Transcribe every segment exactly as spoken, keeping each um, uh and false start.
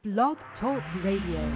Blog Talk Radio.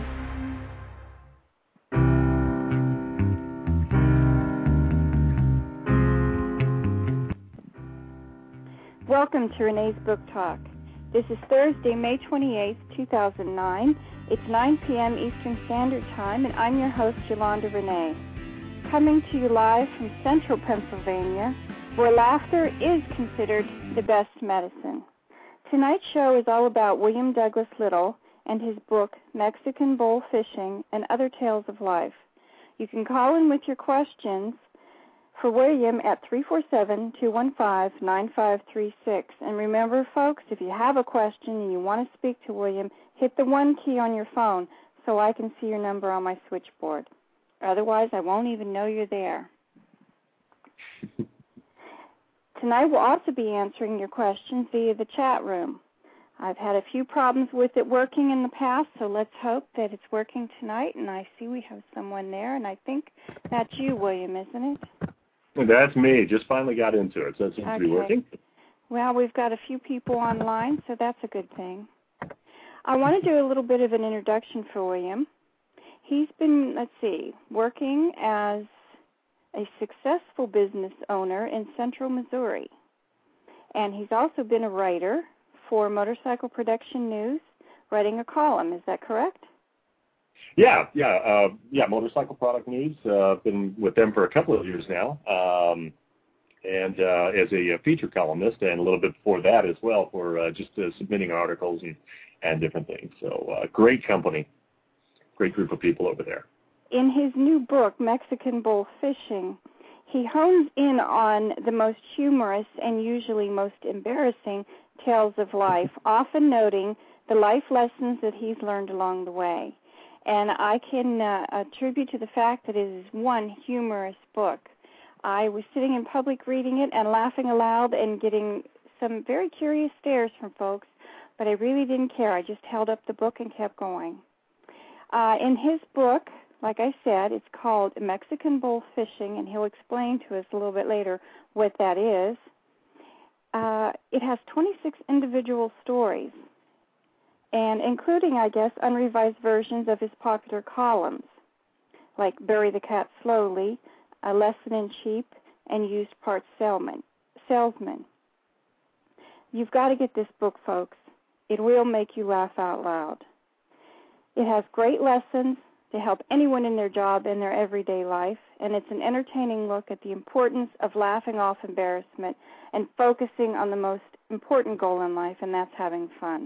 Welcome to Renee's Book Talk. This is Thursday, May twenty-eighth, two thousand nine. It's nine p.m. Eastern Standard Time, and I'm your host, Yolanda Renee. Coming to you live from central Pennsylvania, where laughter is considered the best medicine. Tonight's show is all about William Douglas Little and his book, Mexican Bowl Fishing and Other Tales of Life. You can call in with your questions for William at three four seven, two one five, nine five three six. And remember, folks, if you have a question and you want to speak to William, hit the one key on your phone so I can see your number on my switchboard. Otherwise, I won't even know you're there. Tonight we'll also be answering your questions via the chat room. I've had a few problems with it working in the past, so let's hope that it's working tonight. And I see we have someone there, and I think that's you, William, isn't it? That's me. Just finally got into it, so it seems okay. to be working. Well, we've got a few people online, so that's a good thing. I want to do a little bit of an introduction for William. He's been, let's see, working as a successful business owner in central Missouri. And he's also been a writer for Motorcycle Production News, writing a column. Is that correct? Yeah, yeah, uh, yeah. Motorcycle Product News. Uh, been with them for a couple of years now, um, and uh, as a feature columnist, and a little bit before that as well for uh, just uh, submitting articles and, and different things. So, uh, great company, great group of people over there. In his new book, Mexican Bowl Fishing, he hones in on the most humorous and usually most embarrassing tales of life, often noting the life lessons that he's learned along the way. And I can uh, attribute to the fact that it is one humorous book. I was sitting in public reading it and laughing aloud and getting some very curious stares from folks, but I really didn't care. I just held up the book and kept going. Uh, in his book, like I said, it's called Mexican Bowl Fishing, and he'll explain to us a little bit later what that is. Uh, it has twenty-six individual stories, and including, I guess, unrevised versions of his popular columns, like Bury the Cat Slowly, A Lesson in Cheap, and Used Parts Salesman. Salesman. You've got to get this book, folks. It will make you laugh out loud. It has great lessons to help anyone in their job and their everyday life, and it's an entertaining look at the importance of laughing off embarrassment and focusing on the most important goal in life, and that's having fun.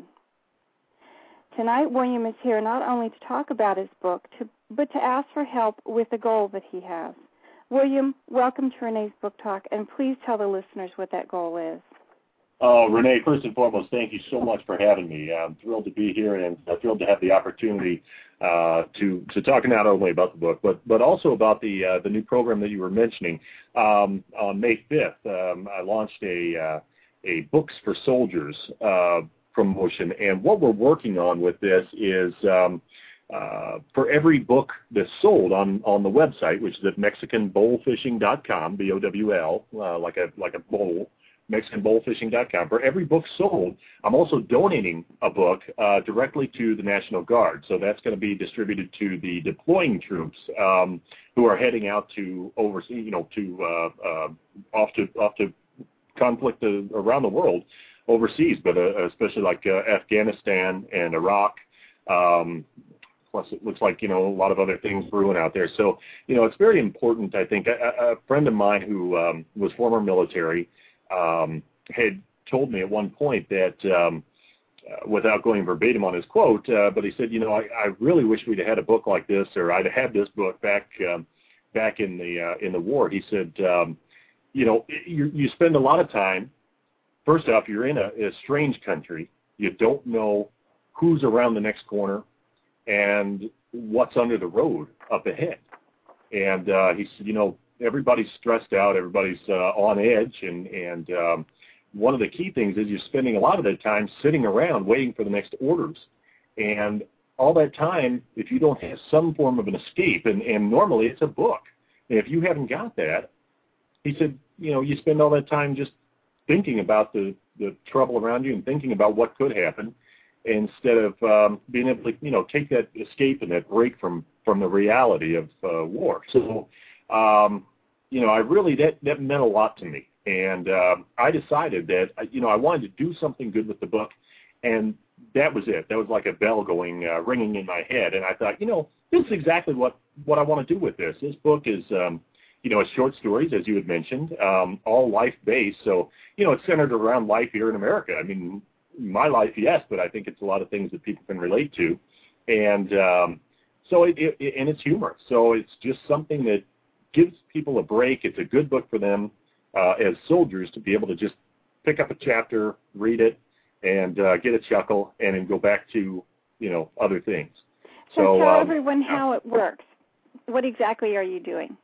Tonight, William is here not only to talk about his book, to, but to ask for help with the goal that he has. William, welcome to Renee's Book Talk, and please tell the listeners what that goal is. Oh, Renee, first and foremost, thank you so much for having me. I'm thrilled to be here and uh, thrilled to have the opportunity uh, to to talk not only about the book, but but also about the uh, the new program that you were mentioning. Um, on May fifth, um, I launched a uh, a Books for Soldiers uh, promotion, and what we're working on with this is um, uh, for every book that's sold on, on the website, which is at Mexican Bowl Fishing dot com, B O W L, uh, like a like a bowl. Mexican Bowl Fishing dot com. For every book sold, I'm also donating a book uh, directly to the National Guard. So that's going to be distributed to the deploying troops um, who are heading out to oversee, you know, to uh, uh, off to off to conflict uh, around the world overseas, but uh, especially like uh, Afghanistan and Iraq. Um, Plus, it looks like, you know, a lot of other things brewing out there. So, you know, it's very important, I think. A, a friend of mine who um, was former military Um, had told me at one point that, um, uh, without going verbatim on his quote, uh, but he said, you know, I, I really wish we'd have had a book like this, or I'd have had this book back um, back in the uh, in the war. He said, um, you know, you, you spend a lot of time. First off, you're in a, a strange country. You don't know who's around the next corner and what's under the road up ahead. And uh, he said, you know, everybody's stressed out, everybody's uh, on edge, and, and um, one of the key things is you're spending a lot of that time sitting around waiting for the next orders. And all that time, if you don't have some form of an escape, and, and normally it's a book, and if you haven't got that, he said, you know, you spend all that time just thinking about the, the trouble around you and thinking about what could happen, instead of um, being able to, you know, take that escape and that break from, from the reality of uh, war. So, um, you know, I really, that, that meant a lot to me. And uh, I decided that, you know, I wanted to do something good with the book, and that was it. That was like a bell going, uh, ringing in my head. And I thought, you know, this is exactly what, what I want to do with this. This book is, um, you know, it's short stories, as you had mentioned, um, all life-based. So, you know, it's centered around life here in America. I mean, my life, yes, but I think it's a lot of things that people can relate to. And um, so, it, it, and it's humor. So it's just something that gives people a break. It's a good book for them uh, as soldiers to be able to just pick up a chapter, read it, and uh, get a chuckle, and then go back to, you know, other things. So, so tell um, everyone how it works. What exactly are you doing?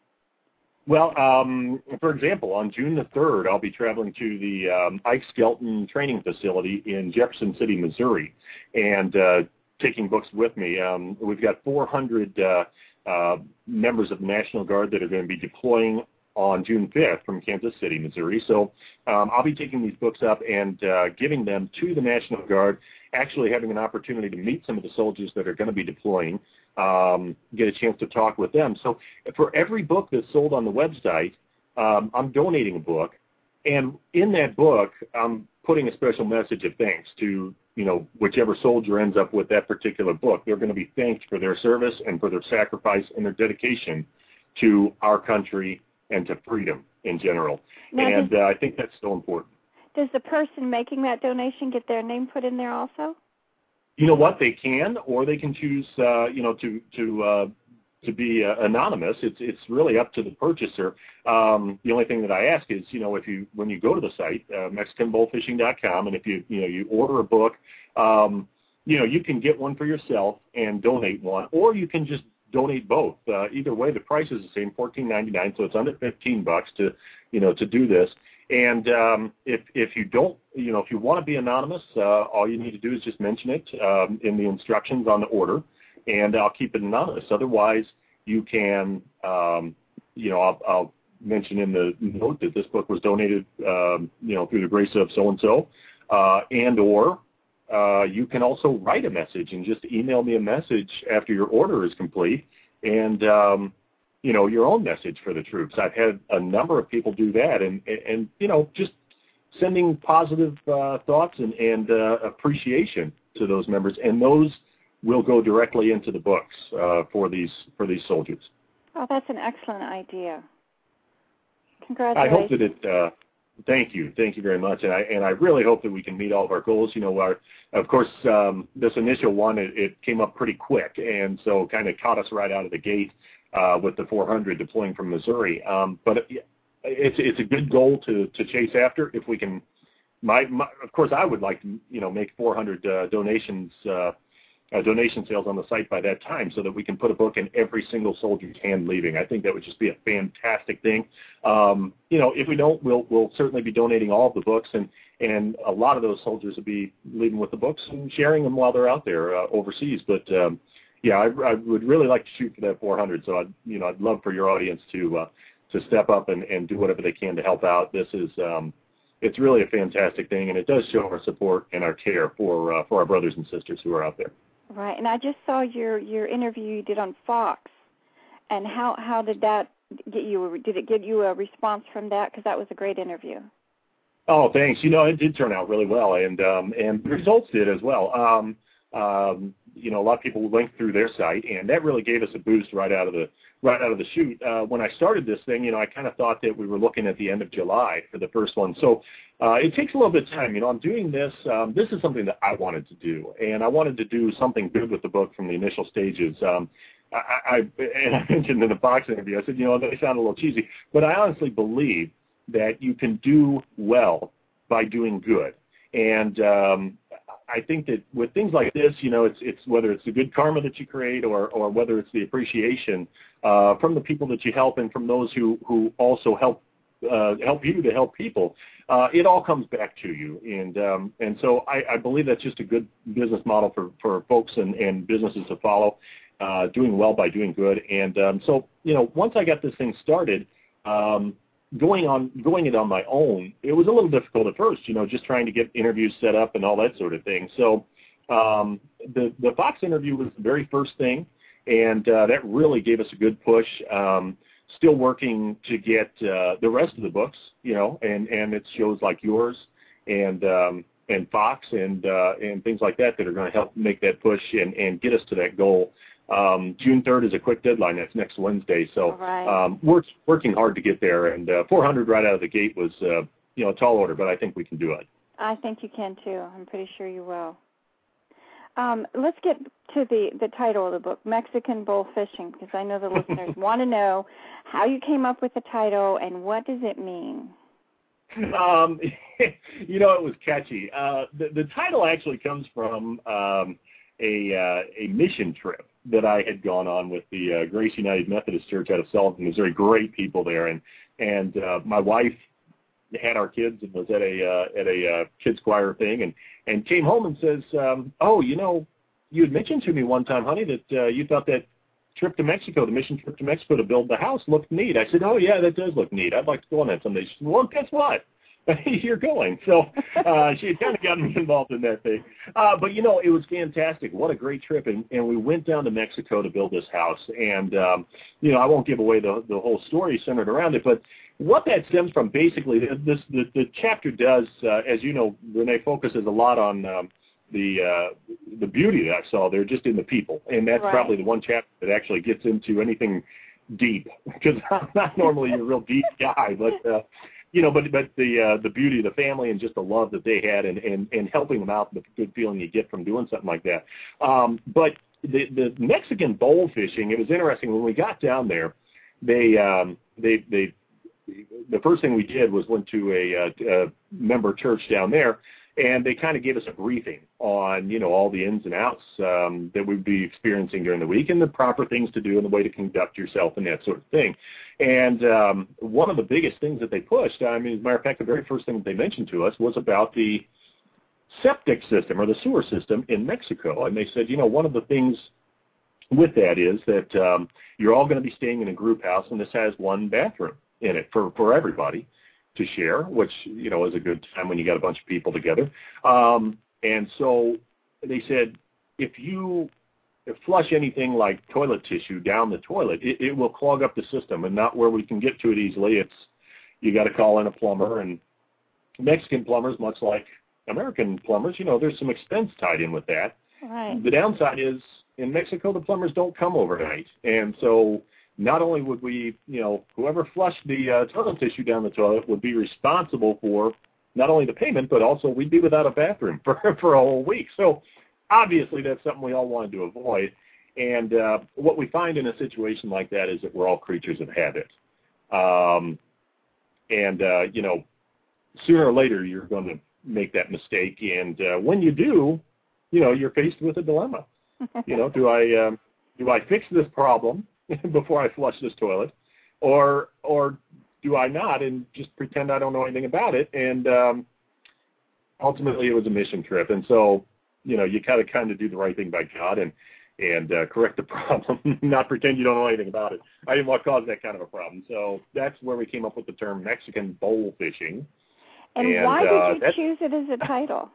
Well, um, for example, on June the third, I'll be traveling to the um, Ike Skelton Training Facility in Jefferson City, Missouri, and uh, taking books with me. Um, we've got four hundred uh, uh, members of the National Guard that are going to be deploying on June fifth from Kansas City, Missouri. So um, I'll be taking these books up and uh, giving them to the National Guard, actually having an opportunity to meet some of the soldiers that are going to be deploying, um, get a chance to talk with them. So for every book that's sold on the website, um, I'm donating a book. And in that book, I'm putting a special message of thanks to, you know, whichever soldier ends up with that particular book. They're going to be thanked for their service and for their sacrifice and their dedication to our country and to freedom in general. Now, and does, uh, I think that's so important. Does the person making that donation get their name put in there also? You know what? They can, or they can choose, uh, you know, to to uh, to be uh, anonymous. It's it's really up to the purchaser. Um, the only thing that I ask is, you know, if you when you go to the site, uh, Mexican Bull Fishing dot com, and if you you know you order a book, um, you know, you can get one for yourself and donate one, or you can just donate both. Uh, either way, the price is the same, fourteen ninety-nine, so it's under fifteen bucks to, you know, to do this. And um, if if you don't, you know, if you want to be anonymous, uh, all you need to do is just mention it um, in the instructions on the order, and I'll keep it anonymous. Otherwise, you can, um, you know, I'll, I'll mention in the note that this book was donated, um, you know, through the grace of so and so, uh, and or Uh, you can also write a message and just email me a message after your order is complete, and um, you know, your own message for the troops. I've had a number of people do that, and and you know, just sending positive uh, thoughts and and uh, appreciation to those members, and those will go directly into the books uh, for these for these soldiers. Oh, that's an excellent idea. Congratulations. I hope that it. Uh, Thank you. Thank you very much. And I and I really hope that we can meet all of our goals. You know, our, of course, um, this initial one, it, it came up pretty quick, and so kind of caught us right out of the gate uh, with the four hundred deploying from Missouri. Um, but it, it's it's a good goal to, to chase after if we can. My, my of course, I would like to, you know, make four hundred uh, donations, uh, uh, donation sales on the site by that time, so that we can put a book in every single soldier's hand leaving. I think that would just be a fantastic thing. Um, you know, if we don't, we'll we'll certainly be donating all of the books, and and a lot of those soldiers will be leaving with the books and sharing them while they're out there uh, overseas. But um, yeah, I, I would really like to shoot for that four hundred. So I'd you know I'd love for your audience to uh, to step up and, and do whatever they can to help out. This is um, it's really a fantastic thing, and it does show our support and our care for uh, for our brothers and sisters who are out there. Right, and I just saw your, your interview you did on Fox, and how, how did that get you? Did it get you a response from that? Because that was a great interview. Oh, thanks. You know, it did turn out really well, and um, and the results did as well. Um, um, you know, a lot of people went through their site, and that really gave us a boost right out of the right out of the chute. Uh, when I started this thing, you know, I kind of thought that we were looking at the end of July for the first one. So uh, it takes a little bit of time. You know, I'm doing this. Um, this is something that I wanted to do, and I wanted to do something good with the book from the initial stages. Um, I, I, and I mentioned in the Fox interview, I said, you know, they sound a little cheesy, but I honestly believe that you can do well by doing good. And um, I think that with things like this, you know, it's it's whether it's the good karma that you create or or whether it's the appreciation uh, from the people that you help and from those who, who also help uh, help you to help people, uh, it all comes back to you. And um, and so I, I believe that's just a good business model for, for folks and, and businesses to follow, uh, doing well by doing good. And um, so, you know, once I got this thing started, um, going on going it on my own, it was a little difficult at first, you know, just trying to get interviews set up and all that sort of thing. So Um, the, the Fox interview was the very first thing, and uh, that really gave us a good push. Um, still working to get uh, the rest of the books, you know, and, and it's shows like yours and um, and Fox and uh, and things like that that are going to help make that push and, and get us to that goal. Um, June third is a quick deadline. That's next Wednesday. So right. um, we're working hard to get there. And uh, four hundred right out of the gate was, uh, you know, a tall order, but I think we can do it. I think you can, too. I'm pretty sure you will. Um, let's get to the, the title of the book, Mexican Bull Fishing, because I know the listeners want to know how you came up with the title and what does it mean? Um, you know, it was catchy. Uh, the, the title actually comes from um, a, uh, a mission trip that I had gone on with the uh, Grace United Methodist Church out of Sullivan, Missouri. Great people there, and and uh, my wife had our kids and was at a uh, at a uh, kids choir thing, and and came home and says, um, "Oh, you know, you had mentioned to me one time, honey, that uh, you thought that trip to Mexico, the mission trip to Mexico to build the house, looked neat." I said, "Oh yeah, that does look neat. I'd like to go on that someday." She said, "Well, guess what? You're going." So uh, she had kind of gotten me involved in that thing. Uh, but, you know, it was fantastic. What a great trip. And, and we went down to Mexico to build this house. And, um, you know, I won't give away the, the whole story centered around it. But what that stems from, basically, this the, the chapter does, uh, as you know, Renee focuses a lot on um, the uh, the beauty that I saw there just in the people. And that's right. probably the one chapter that actually gets into anything deep, because I'm not normally a real deep guy, but uh, you know, but but the uh, the beauty of the family and just the love that they had, and, and, and helping them out, the good feeling you get from doing something like that. Um, but the the Mexican bowl fishing, it was interesting when we got down there. They um, they they the first thing we did was went to a, a, a member church down there, and they kind of gave us a briefing on, you know, all the ins and outs um, that we'd be experiencing during the week and the proper things to do and the way to conduct yourself and that sort of thing. And um, one of the biggest things that they pushed, I mean, as a matter of fact, the very first thing that they mentioned to us was about the septic system or the sewer system in Mexico. And they said, you know, one of the things with that is that um, you're all going to be staying in a group house, and this has one bathroom in it for, for everybody to share, which, you know, is a good time when you got a bunch of people together. Um, and so they said, if you flush anything like toilet tissue down the toilet, it, it will clog up the system, and not where we can get to it easily. It's, you got to call in a plumber, and Mexican plumbers, much like American plumbers, you know, there's some expense tied in with that. Right. The downside is, in Mexico, the plumbers don't come overnight. And so not only would we, you know, whoever flushed the uh, toilet tissue down the toilet would be responsible for not only the payment, but also we'd be without a bathroom for, for a whole week. So obviously that's something we all wanted to avoid. And uh, what we find in a situation like that is that we're all creatures of habit. Um, and, uh, you know, sooner or later you're going to make that mistake. And uh, when you do, you know, you're faced with a dilemma. You know, do I um, do I fix this problem before I flush this toilet, or or do I not and just pretend I don't know anything about it? And um, ultimately, it was a mission trip, and so you know, you gotta kind of do the right thing by God and and uh, correct the problem, not pretend you don't know anything about it. I didn't want to cause that kind of a problem, so that's where we came up with the term Mexican bowl fishing. And, and why uh, did you choose it as a title?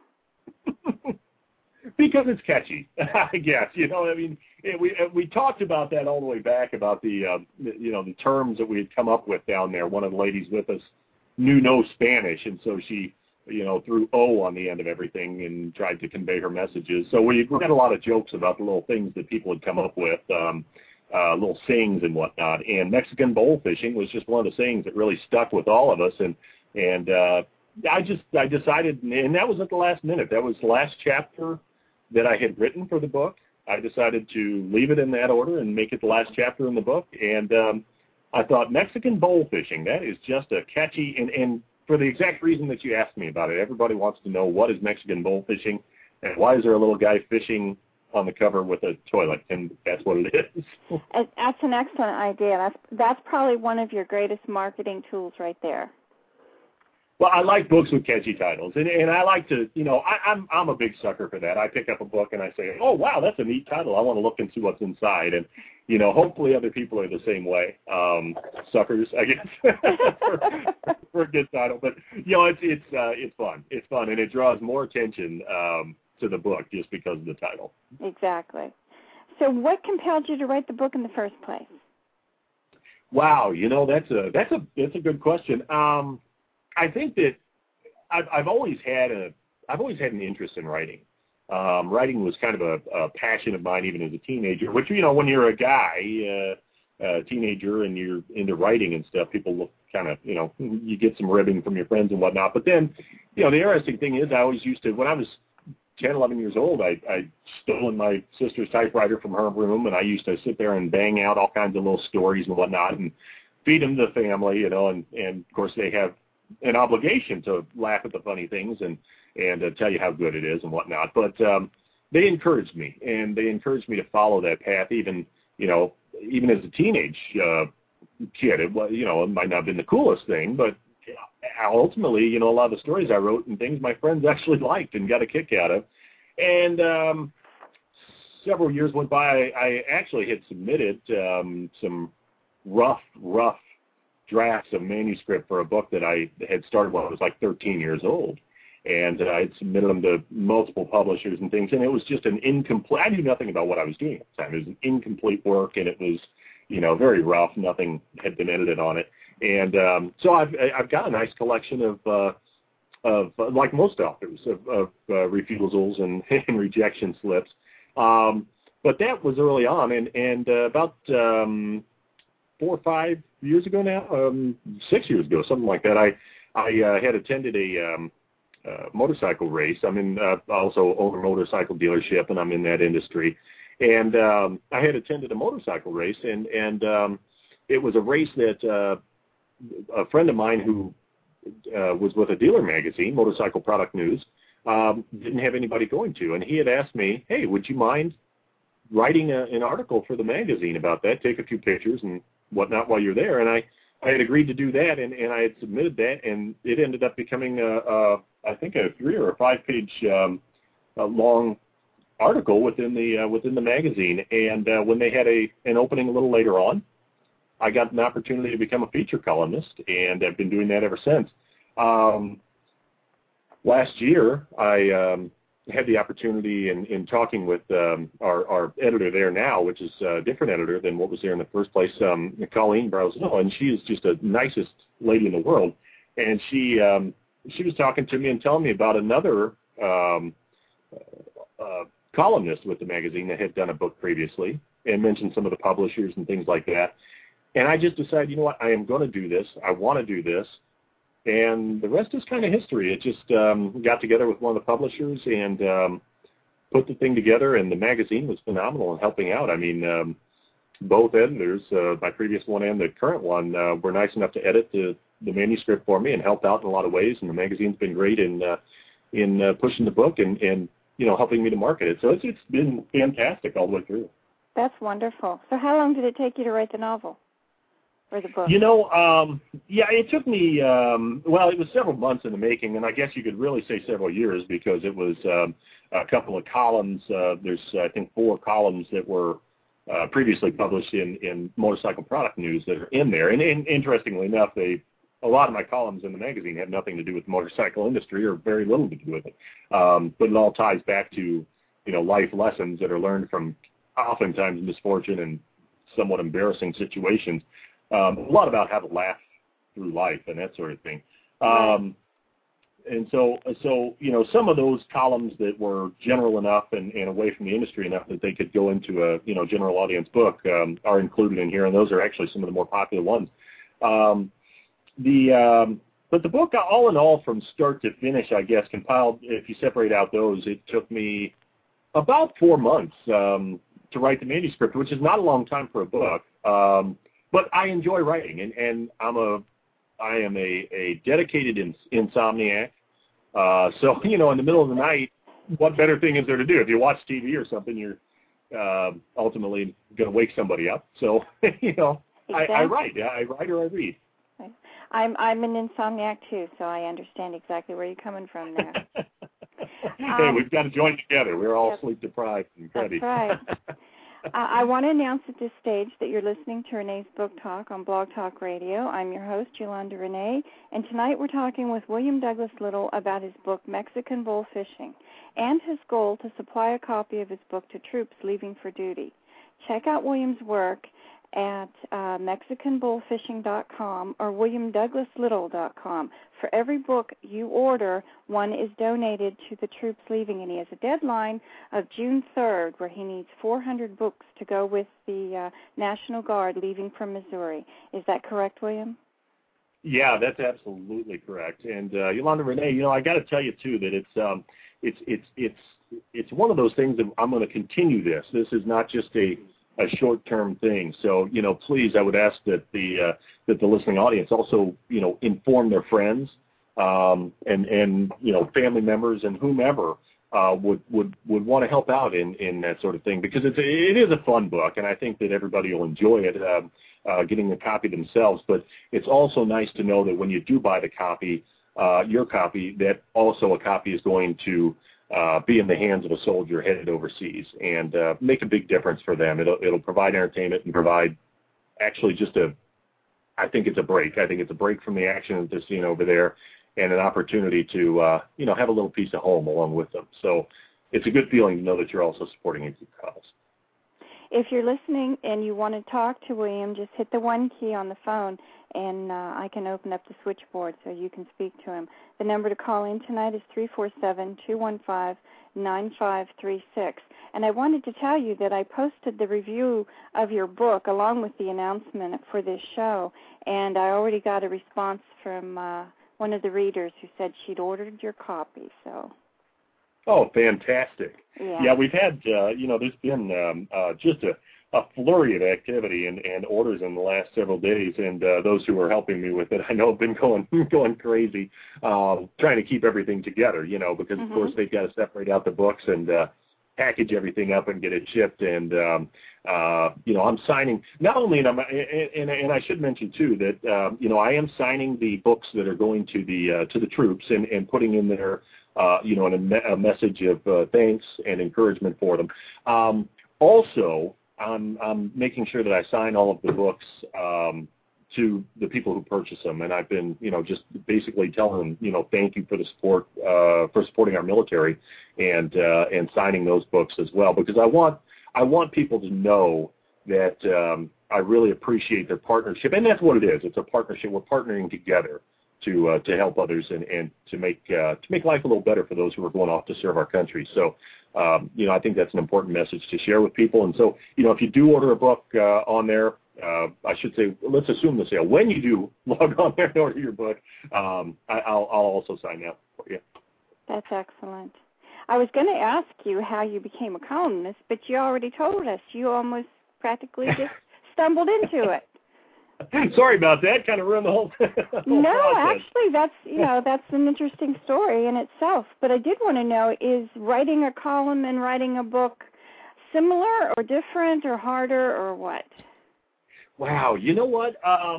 Because it's catchy, I guess. You know, I mean, it, we we talked about that all the way back about the uh, you know the terms that we had come up with down there. One of the ladies with us knew no Spanish, and so she you know threw O on the end of everything and tried to convey her messages. So we we had a lot of jokes about the little things that people had come up with, um, uh, little sayings and whatnot. And Mexican bowl fishing was just one of the sayings that really stuck with all of us. And and uh, I just I decided, and that was at the last minute. That was the last chapter that I had written for the book. I decided to leave it in that order and make it the last chapter in the book. And um, I thought Mexican bowl fishing, that is just a catchy, and, and for the exact reason that you asked me about it. Everybody wants to know, what is Mexican bowl fishing, and why is there a little guy fishing on the cover with a toilet? And that's what it is. That's an excellent idea. That's, that's probably one of your greatest marketing tools right there. Well, I like books with catchy titles, and, and I like to, you know, I, I'm I'm a big sucker for that. I pick up a book and I say, oh, wow, that's a neat title. I want to look and see what's inside. And, you know, hopefully other people are the same way. Um, suckers, I guess, for, for a good title. But, you know, it's it's uh, it's fun. It's fun, and it draws more attention um, to the book just because of the title. Exactly. So what compelled you to write the book in the first place? Wow, you know, that's a that's a that's a good question. Um, I think that I've, I've always had a I've always had an interest in writing. Um, writing was kind of a, a passion of mine even as a teenager, which, you know, when you're a guy, uh, a teenager, and you're into writing and stuff, people look kind of, you know, you get some ribbing from your friends and whatnot. But then, you know, the interesting thing is I always used to, when I was ten, eleven years old, I, I stolen my sister's typewriter from her room, and I used to sit there and bang out all kinds of little stories and whatnot and feed them to the family, you know, and, and of course they have an obligation to laugh at the funny things and, and uh, tell you how good it is and whatnot. But um, they encouraged me, and they encouraged me to follow that path, even, you know, even as a teenage uh, kid. It was, you know, it might not have been the coolest thing, but ultimately, you know, a lot of the stories I wrote and things my friends actually liked and got a kick out of. And um, several years went by, I, I actually had submitted um, some rough, rough drafts of manuscript for a book that I had started when I was like thirteen years old. And uh, I had submitted them to multiple publishers and things, and it was just an incomplete, I knew nothing about what I was doing at the time. It was an incomplete work, and it was, you know, very rough. Nothing had been edited on it. And um, so I've, I've got a nice collection of, uh, of uh, like most authors, of, of uh, refusals and, and rejection slips. Um, but that was early on, and, and uh, about um, four or five years ago now, um, six years ago, something like that, I, I uh, had attended a um, uh, motorcycle race. I'm in, uh, also own a motorcycle dealership, and I'm in that industry. And um, I had attended a motorcycle race, and, and um, it was a race that uh, a friend of mine who uh, was with a dealer magazine, Motorcycle Product News, um, didn't have anybody going to. And he had asked me, hey, would you mind writing a, an article for the magazine about that, take a few pictures and whatnot while you're there? And I, I had agreed to do that, and, and I had submitted that, and it ended up becoming, a, a, I think, a three or a five-page um, a long article within the uh, within the magazine. And uh, when they had a an opening a little later on, I got an opportunity to become a feature columnist, and I've been doing that ever since. Um, last year, I um, had the opportunity in, in talking with um, our, our editor there now, which is a different editor than what was there in the first place, um, Colleen Brazel, and she is just the nicest lady in the world. And she um, she was talking to me and telling me about another um, uh, columnist with the magazine that had done a book previously and mentioned some of the publishers and things like that. And I just decided, you know what, I am going to do this. I want to do this. And the rest is kind of history. It just um, got together with one of the publishers and um, put the thing together, and the magazine was phenomenal in helping out. I mean, um, both editors, uh, my previous one and the current one, uh, were nice enough to edit the, the manuscript for me and helped out in a lot of ways, and the magazine's been great in uh, in uh, pushing the book and, and, you know, helping me to market it. So it's, it's been fantastic all the way through. That's wonderful. So how long did it take you to write the novel? Or the book? You know, um, yeah, it took me, um, well, it was several months in the making, and I guess you could really say several years because it was um, a couple of columns. Uh, there's, I think, four columns that were uh, previously published in, in Motorcycle Product News that are in there. And, and interestingly enough, they a lot of my columns in the magazine had nothing to do with the motorcycle industry or very little to do with it. Um, but it all ties back to, you know, life lessons that are learned from oftentimes misfortune and somewhat embarrassing situations. Um, a lot about how to laugh through life and that sort of thing. Um, and so, so you know, some of those columns that were general enough and, and away from the industry enough that they could go into a, you know, general audience book um, are included in here, and those are actually some of the more popular ones. Um, the um, but the book, all in all, from start to finish, I guess, compiled, if you separate out those, it took me about four months um, to write the manuscript, which is not a long time for a book. Um, But I enjoy writing, and, and I'm a, I am a, a dedicated ins- insomniac. Uh, so, you know, in the middle of the night, what better thing is there to do? If you watch T V or something, you're uh, ultimately going to wake somebody up. So, you know, exactly. I, I write. Yeah, I write or I read. I'm I'm an insomniac too, so I understand exactly where you're coming from there. Hey, um, we've got to join together. We're all yep. sleep deprived and cruddy. That's right. I want to announce at this stage that you're listening to Renee's Book Talk on Blog Talk Radio. I'm your host, Yolanda Renee, and tonight we're talking with William Douglas Little about his book, Mexican Bull Fishing, and his goal to supply a copy of his book to troops leaving for duty. Check out William's work at uh, Mexican Bull Fishing dot com or William Douglas Little dot com. For every book you order, one is donated to the troops leaving, and he has a deadline of June third where he needs four hundred books to go with the uh, National Guard leaving from Missouri. Is that correct, William? Yeah, that's absolutely correct. And uh, Yolanda Renee, you know, I got to tell you too that it's um, it's it's it's it's one of those things that I'm going to continue this. This is not just a a short-term thing. So, you know, please, I would ask that the uh, that the listening audience also, you know, inform their friends um, and and you know, family members and whomever uh, would would would want to help out in, in that sort of thing, because it's it is a fun book, and I think that everybody will enjoy it, uh, uh, getting a copy themselves. But it's also nice to know that when you do buy the copy, uh, your copy, that also a copy is going to Uh, be in the hands of a soldier headed overseas, and uh, make a big difference for them. It'll it'll provide entertainment and provide actually just a, I think it's a break. I think it's a break from the action that they're seeing over there, and an opportunity to uh, you know, have a little piece of home along with them. So it's a good feeling to know that you're also supporting a good cause. If you're listening and you want to talk to William, just hit the one key on the phone, and uh, I can open up the switchboard so you can speak to him. The number to call in tonight is three four seven, two one five, nine five three six. And I wanted to tell you that I posted the review of your book along with the announcement for this show, and I already got a response from uh, one of the readers who said she'd ordered your copy. So. Oh, fantastic. Yeah, yeah we've had, uh, you know, there's been um, uh, just a, a flurry of activity and, and orders in the last several days, and uh, those who are helping me with it, I know, have been going going crazy, uh, trying to keep everything together, you know, because, mm-hmm. of course, they've got to separate out the books and uh, package everything up and get it shipped. And, um, uh, you know, I'm signing, not only, am I, and, and, and I should mention, too, that, uh, you know, I am signing the books that are going to the, uh, to the troops and, and putting in their, Uh, you know, and a, me- a message of uh, thanks and encouragement for them. Um, also, I'm, I'm making sure that I sign all of the books um, to the people who purchase them, and I've been, you know, just basically telling them, you know, thank you for the support, uh, for supporting our military, and uh, and signing those books as well, because I want I want people to know that um, I really appreciate their partnership, and that's what it is. It's a partnership. We're partnering together to uh, to help others and, and to make uh, to make life a little better for those who are going off to serve our country. So, um, you know, I think that's an important message to share with people. And so, you know, if you do order a book uh, on there, uh, I should say, let's assume the sale. When you do log on there and order your book, um, I, I'll, I'll also sign that for you. That's excellent. I was going to ask you how you became a columnist, but you already told us. You almost practically just stumbled into it. Sorry about that. Kind of ruined the whole, whole No, process. actually, that's, you know, that's an interesting story in itself. But I did want to know, is writing a column and writing a book similar or different or harder or what? Wow. You know what? Um,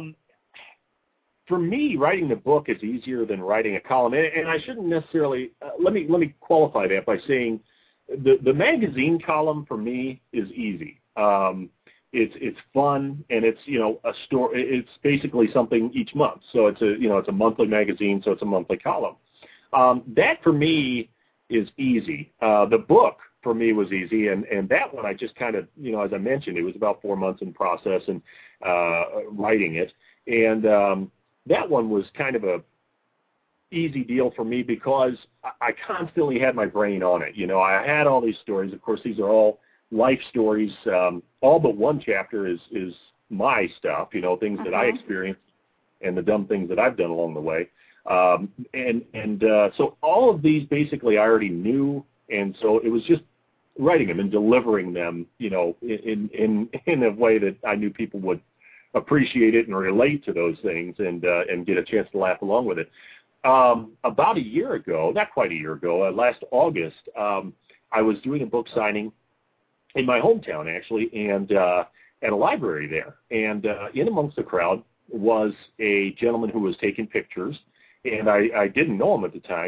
for me, writing the book is easier than writing a column. And, and I shouldn't necessarily, uh, let me let me qualify that by saying the, the magazine column for me is easy. Um It's it's fun, and it's, you know, a story. It's basically something each month. So it's a, you know, it's a monthly magazine, so it's a monthly column. Um, that for me is easy. Uh, the book for me was easy, and, and that one I just kind of, you know, as I mentioned, it was about four months in process and uh, writing it, and um, that one was kind of a easy deal for me because I, I constantly had my brain on it. You know, I had all these stories. Of course, these are all life stories. Um, all but one chapter is, is my stuff, you know, things uh-huh. that I experienced and the dumb things that I've done along the way. Um, and and uh, so all of these basically I already knew, and so it was just writing them and delivering them, you know, in in, in a way that I knew people would appreciate it and relate to those things, and uh, and get a chance to laugh along with it. Um, about a year ago, not quite a year ago, uh, last August, um, I was doing a book signing in my hometown, actually, and uh, at a library there. And uh, in amongst the crowd was a gentleman who was taking pictures, and I, I didn't know him at the time,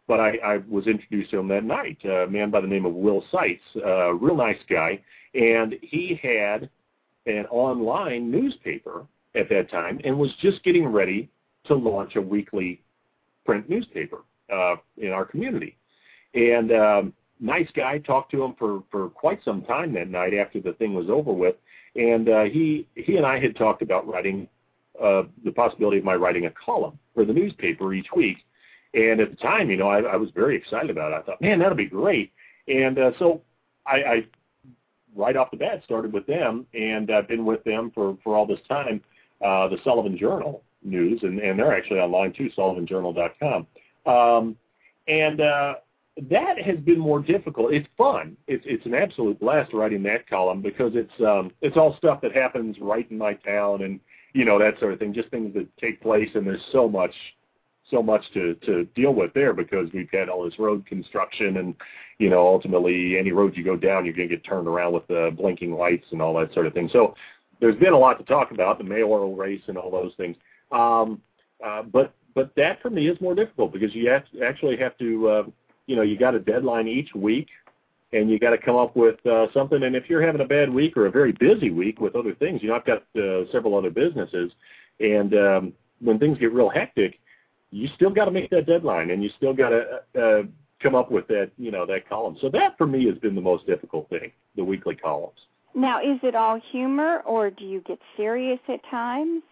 but I, I was introduced to him that night, a man by the name of Will Seitz, a real nice guy, and he had an online newspaper at that time and was just getting ready to launch a weekly print newspaper uh, in our community. And um, nice guy, talked to him for, for quite some time that night after the thing was over with, and uh, he he and I had talked about writing uh, the possibility of my writing a column for the newspaper each week. And at the time, you know, I, I was very excited about it. I thought, man, that'll be great. And uh, so I, I, right off the bat, started with them, and I've been with them for, for all this time, uh, the Sullivan Journal News, and, and they're actually online too, sullivan journal dot com. Um, and uh, that has been more difficult. It's fun. It's it's an absolute blast writing that column because it's um, it's all stuff that happens right in my town, and you know, that sort of thing, just things that take place, and there's so much so much to, to deal with there because we've had all this road construction, and you know, ultimately any road you go down, you're going to get turned around with the blinking lights and all that sort of thing. So there's been a lot to talk about, the mayoral race and all those things. Um, uh, but but that for me is more difficult because you have to actually have to, uh, you know, you got a deadline each week, and you got to come up with uh, something. And if you're having a bad week or a very busy week with other things, you know, I've got uh, several other businesses, and um, when things get real hectic, you still got to make that deadline, and you still got to uh, come up with that, you know, that column. So that for me has been the most difficult thing, the weekly columns. Now, is it all humor, or do you get serious at times?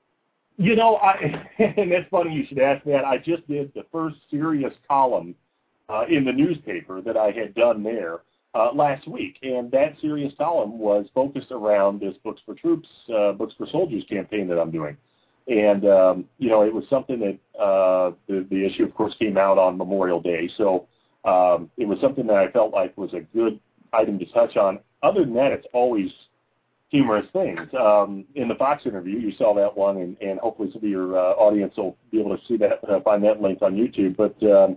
You know, I, and that's funny you should ask that. I just did the first serious column uh, in the newspaper that I had done there uh, last week, and that serious column was focused around this Books for Troops, uh, Books for Soldiers campaign that I'm doing. And, um, you know, it was something that uh, the, the issue, of course, came out on Memorial Day, so um, it was something that I felt like was a good item to touch on. Other than that, it's always humorous things. Um, in the Fox interview, you saw that one, and, and hopefully some of your uh, audience will be able to see that, uh, find that link on YouTube. But um,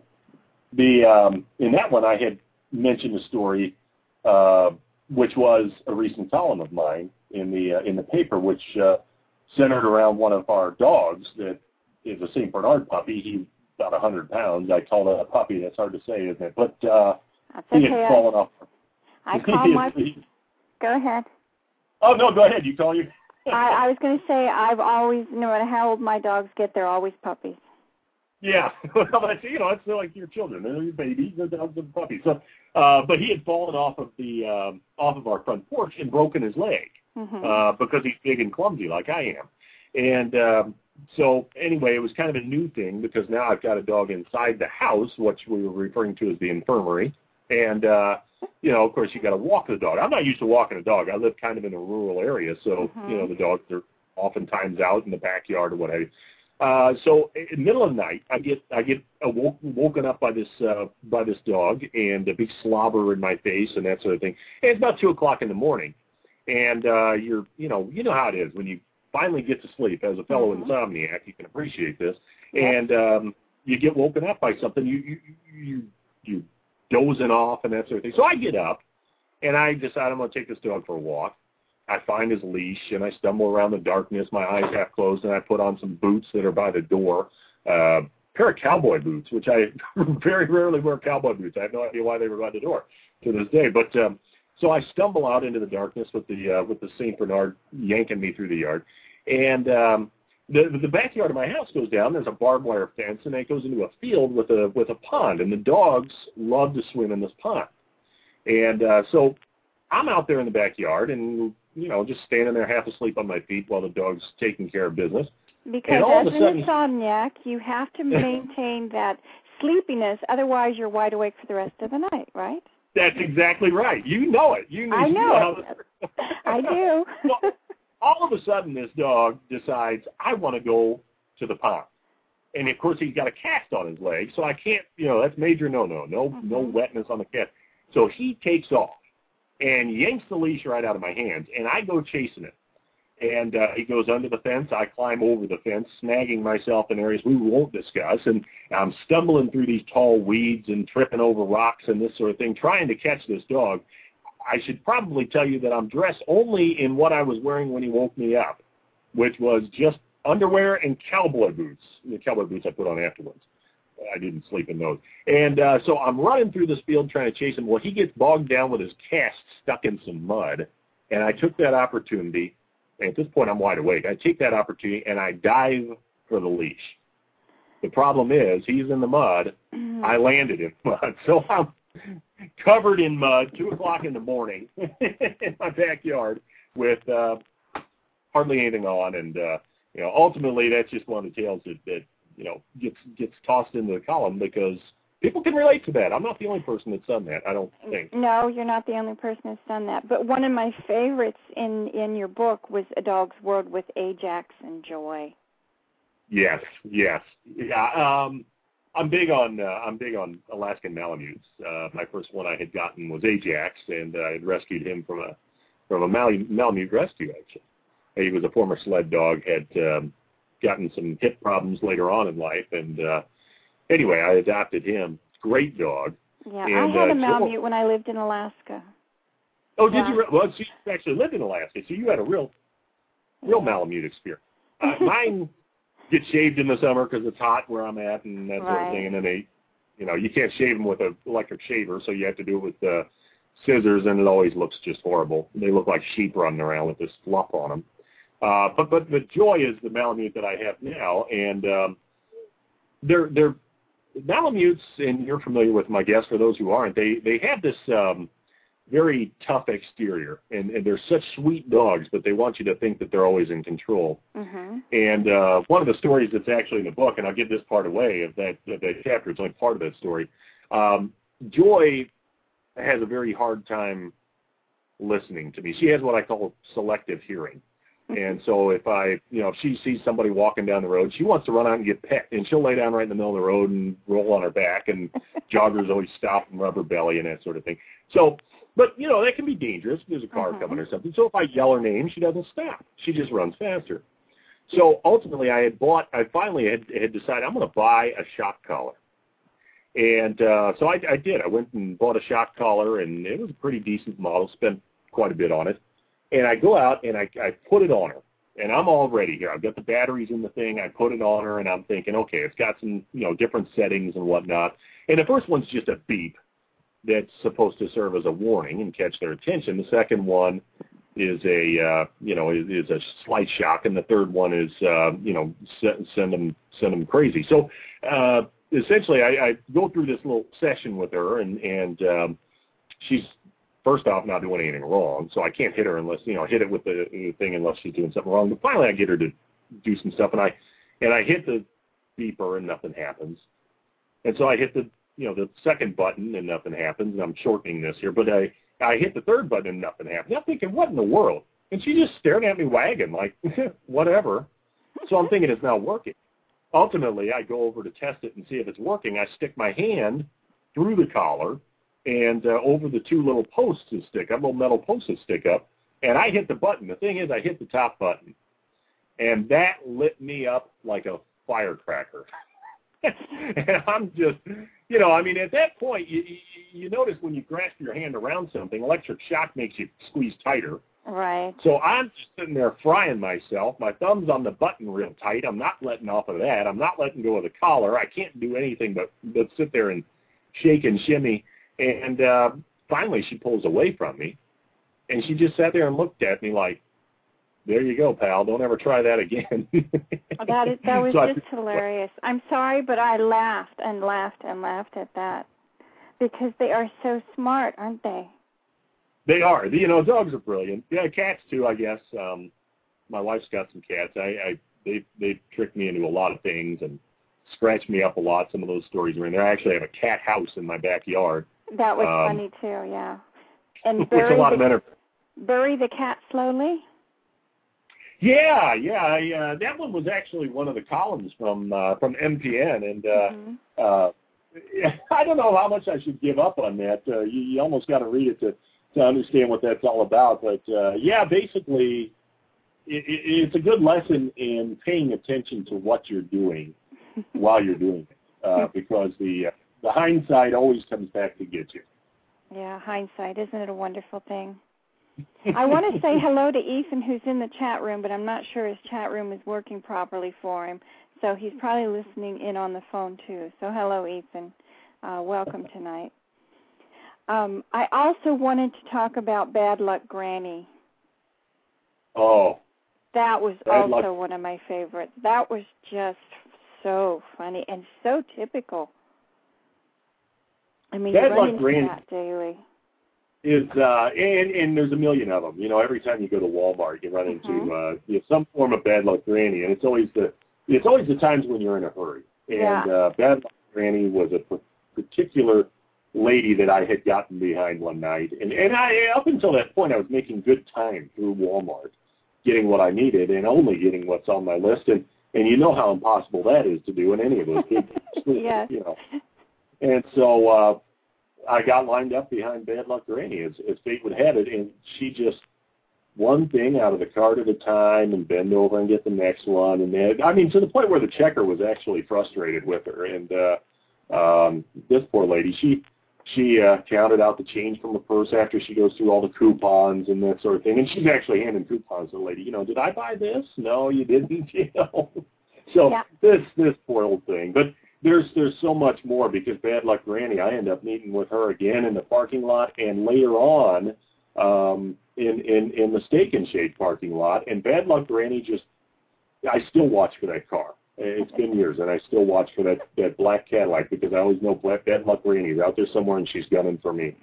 the um, in that one, I had mentioned a story, uh, which was a recent column of mine in the uh, in the paper, which uh, centered around one of our dogs that is a Saint Bernard puppy. He's about one hundred pounds. I call it a puppy. That's hard to say, isn't it? But uh, That's he okay. had fallen off. I call my... Go ahead. Oh, no, go ahead. You call you. I, I was going to say I've always, no matter how old my dogs get, they're always puppies. Yeah, well, that's, you know, it's like your children. They're your babies, they're dogs and puppies. So, uh, but he had fallen off of the um, off of our front porch and broken his leg mm-hmm. uh, because he's big and clumsy like I am. And um, so anyway, it was kind of a new thing because now I've got a dog inside the house, which we were referring to as the infirmary. And, uh, you know, of course, you got to walk the dog. I'm not used to walking a dog. I live kind of in a rural area, so, mm-hmm. you know, the dogs are oftentimes out in the backyard or what have you. Uh, so in the middle of the night, I get I get awoke, woken up by this uh, by this dog and a big slobber in my face and that sort of thing. And it's about two o'clock in the morning, and uh, you're you know you know how it is when you finally get to sleep. As a fellow mm-hmm. insomniac, you can appreciate this, yep. and um, you get woken up by something. You you you you dozing off and that sort of thing. So I get up and I decide I'm going to take this dog for a walk. I find his leash, and I stumble around the darkness, my eyes half closed, and I put on some boots that are by the door, uh, a pair of cowboy boots, which I very rarely wear cowboy boots. I have no idea why they were by the door to this day. But um, so I stumble out into the darkness with the uh, with the Saint Bernard yanking me through the yard, and um, the the backyard of my house goes down. There's a barbed wire fence, and it goes into a field with a with a pond, and the dogs love to swim in this pond, and uh, so I'm out there in the backyard and, you know, just standing there half asleep on my feet while the dog's taking care of business. Because as an sudden, insomniac, you have to maintain that sleepiness, otherwise you're wide awake for the rest of the night, right? That's exactly right. You know it. You, I you know, know it. I do. So, all of a sudden, this dog decides, I want to go to the pond. And, of course, he's got a cast on his leg, so I can't, you know, that's major no-no, no, mm-hmm. no wetness on the cast. So he takes off and yanks the leash right out of my hands, and I go chasing it. And uh, he goes under the fence. I climb over the fence, snagging myself in areas we won't discuss, and I'm stumbling through these tall weeds and tripping over rocks and this sort of thing, trying to catch this dog. I should probably tell you that I'm dressed only in what I was wearing when he woke me up, which was just underwear and cowboy boots, the cowboy boots I put on afterwards. I didn't sleep in those. And uh, so I'm running through this field trying to chase him. Well, he gets bogged down with his cast stuck in some mud, and I took that opportunity. And at this point, I'm wide awake. I take that opportunity, and I dive for the leash. The problem is he's in the mud. Mm-hmm. I landed in mud. So I'm covered in mud, two o'clock in the morning in my backyard with uh, hardly anything on. And, uh, you know, ultimately that's just one of the tales that, that, you know, gets gets tossed into the column because people can relate to that. I'm not the only person that's done that, I don't think. No, you're not the only person that's done that. But one of my favorites in, in your book was A Dog's World with Ajax and Joy. Yes, yes. Yeah, um, I'm big on uh, I'm big on Alaskan Malamutes. Uh, my first one I had gotten was Ajax, and uh, I had rescued him from a from a Mal- Malamute rescue, actually. He was a former sled dog, had um, gotten some hip problems later on in life, and uh, anyway, I adopted him. Great dog. Yeah, and, I had uh, a Malamute when I lived in Alaska. Oh, did you? Re- well, so you actually lived in Alaska, so you had a real, real yeah. Malamute experience. Uh, mine gets shaved in the summer because it's hot where I'm at and that right. sort of thing, and then they, you know, you can't shave them with an electric shaver, so you have to do it with uh, scissors, and it always looks just horrible. They look like sheep running around with this fluff on them. Uh, but but the Joy is the Malamute that I have now, and um, they're they're Malamutes, and you're familiar with them, I guess, for those who aren't. They they have this um, very tough exterior, and, and they're such sweet dogs, but they want you to think that they're always in control. Mm-hmm. And uh, one of the stories that's actually in the book, and I'll give this part away of that of that chapter. It's only part of that story. Um, Joy has a very hard time listening to me. She has what I call selective hearing. And so if I, you know, if she sees somebody walking down the road, she wants to run out and get pet, and she'll lay down right in the middle of the road and roll on her back, and joggers always stop and rub her belly and that sort of thing. So, but, you know, that can be dangerous. There's a car uh-huh. coming or something. So if I yell her name, she doesn't stop. She just runs faster. So ultimately I had bought, I finally had, had decided I'm going to buy a shock collar. And uh, so I, I did. I went and bought a shock collar, and it was a pretty decent model, spent quite a bit on it. And I go out and I, I put it on her, and I'm all ready here. I've got the batteries in the thing. I put it on her, and I'm thinking, okay, it's got some, you know, different settings and whatnot. And the first one's just a beep that's supposed to serve as a warning and catch their attention. The second one is a, uh, you know, is, is a slight shock, and the third one is, uh, you know, send, send them send them crazy. So uh, essentially, I, I go through this little session with her, and and um, she's first off, not doing anything wrong, so I can't hit her unless, you know, hit it with the, the thing unless she's doing something wrong. But finally, I get her to do some stuff, and I and I hit the beeper, and nothing happens. And so I hit the, you know, the second button, and nothing happens. And I'm shortening this here, but I I hit the third button, and nothing happens. I'm thinking, what in the world? And she just staring at me, wagging like, whatever. So I'm thinking it's not working. Ultimately, I go over to test it and see if it's working. I stick my hand through the collar and uh, over the two little posts that stick up, little metal posts that stick up, and I hit the button. The thing is, I hit the top button, and that lit me up like a firecracker. And I'm just, you know, I mean, at that point, you, you, you notice when you grasp your hand around something, electric shock makes you squeeze tighter. Right. So I'm just sitting there frying myself. My thumb's on the button real tight. I'm not letting off of that. I'm not letting go of the collar. I can't do anything but, but sit there and shake and shimmy. And uh, finally, she pulls away from me, and she just sat there and looked at me like, there you go, pal. Don't ever try that again. Oh, that is, that was so just I, hilarious. I'm sorry, but I laughed and laughed and laughed at that because they are so smart, aren't they? They are. You know, dogs are brilliant. Yeah, cats, too, I guess. Um, my wife's got some cats. I, I they they tricked me into a lot of things and scratched me up a lot. Some of those stories are in there. I actually have a cat house in my backyard. That was um, funny, too, yeah. And bury, which a lot the, of men are, bury the cat slowly? Yeah, yeah. I, uh, that one was actually one of the columns from uh, from M P N. And uh, mm-hmm. uh, I don't know how much I should give up on that. Uh, you, you almost got to read it to, to understand what that's all about. But, uh, yeah, basically, it, it, it's a good lesson in paying attention to what you're doing while you're doing it, uh, because the... Uh, The hindsight always comes back to get you. Yeah, hindsight. Isn't it a wonderful thing? I want to say hello to Ethan, who's in the chat room, but I'm not sure his chat room is working properly for him. so he's probably listening in on the phone, too. So hello, Ethan. Uh, welcome tonight. Um, I also wanted to talk about Bad Luck Granny. Oh. That was Bad also Luck. one of my favorites. That was just so funny and so typical. I mean, Bad you run Luck into Granny that daily. Is uh, and and there's a million of them. You know, every time you go to Walmart, you run into Mhm. uh, you know, some form of Bad Luck Granny, and it's always the it's always the times when you're in a hurry. And Yeah. uh, Bad Luck Granny was a p- particular lady that I had gotten behind one night, and and I up until that point I was making good time through Walmart, getting what I needed and only getting what's on my list, and and you know how impossible that is to do in any of those big stores, Yes. you know. And so uh, I got lined up behind Bad Luck Granny, as, as fate would have it, and she just one thing out of the cart at a time and bend over and get the next one. And then, I mean, to the point where the checker was actually frustrated with her. And uh, um, this poor lady, she she uh, counted out the change from her purse after she goes through all the coupons and that sort of thing. And she's actually handing coupons to the lady. You know, did I buy this? No, you didn't. You know. So Yeah. this this poor old thing, but. There's there's so much more because Bad Luck Granny, I end up meeting with her again in the parking lot and later on um, in, in, in the Steak and Shake parking lot. And Bad Luck Granny just, I still watch for that car. It's been years, and I still watch for that, that black Cadillac because I always know Bad Luck Granny is out there somewhere and she's gunning for me.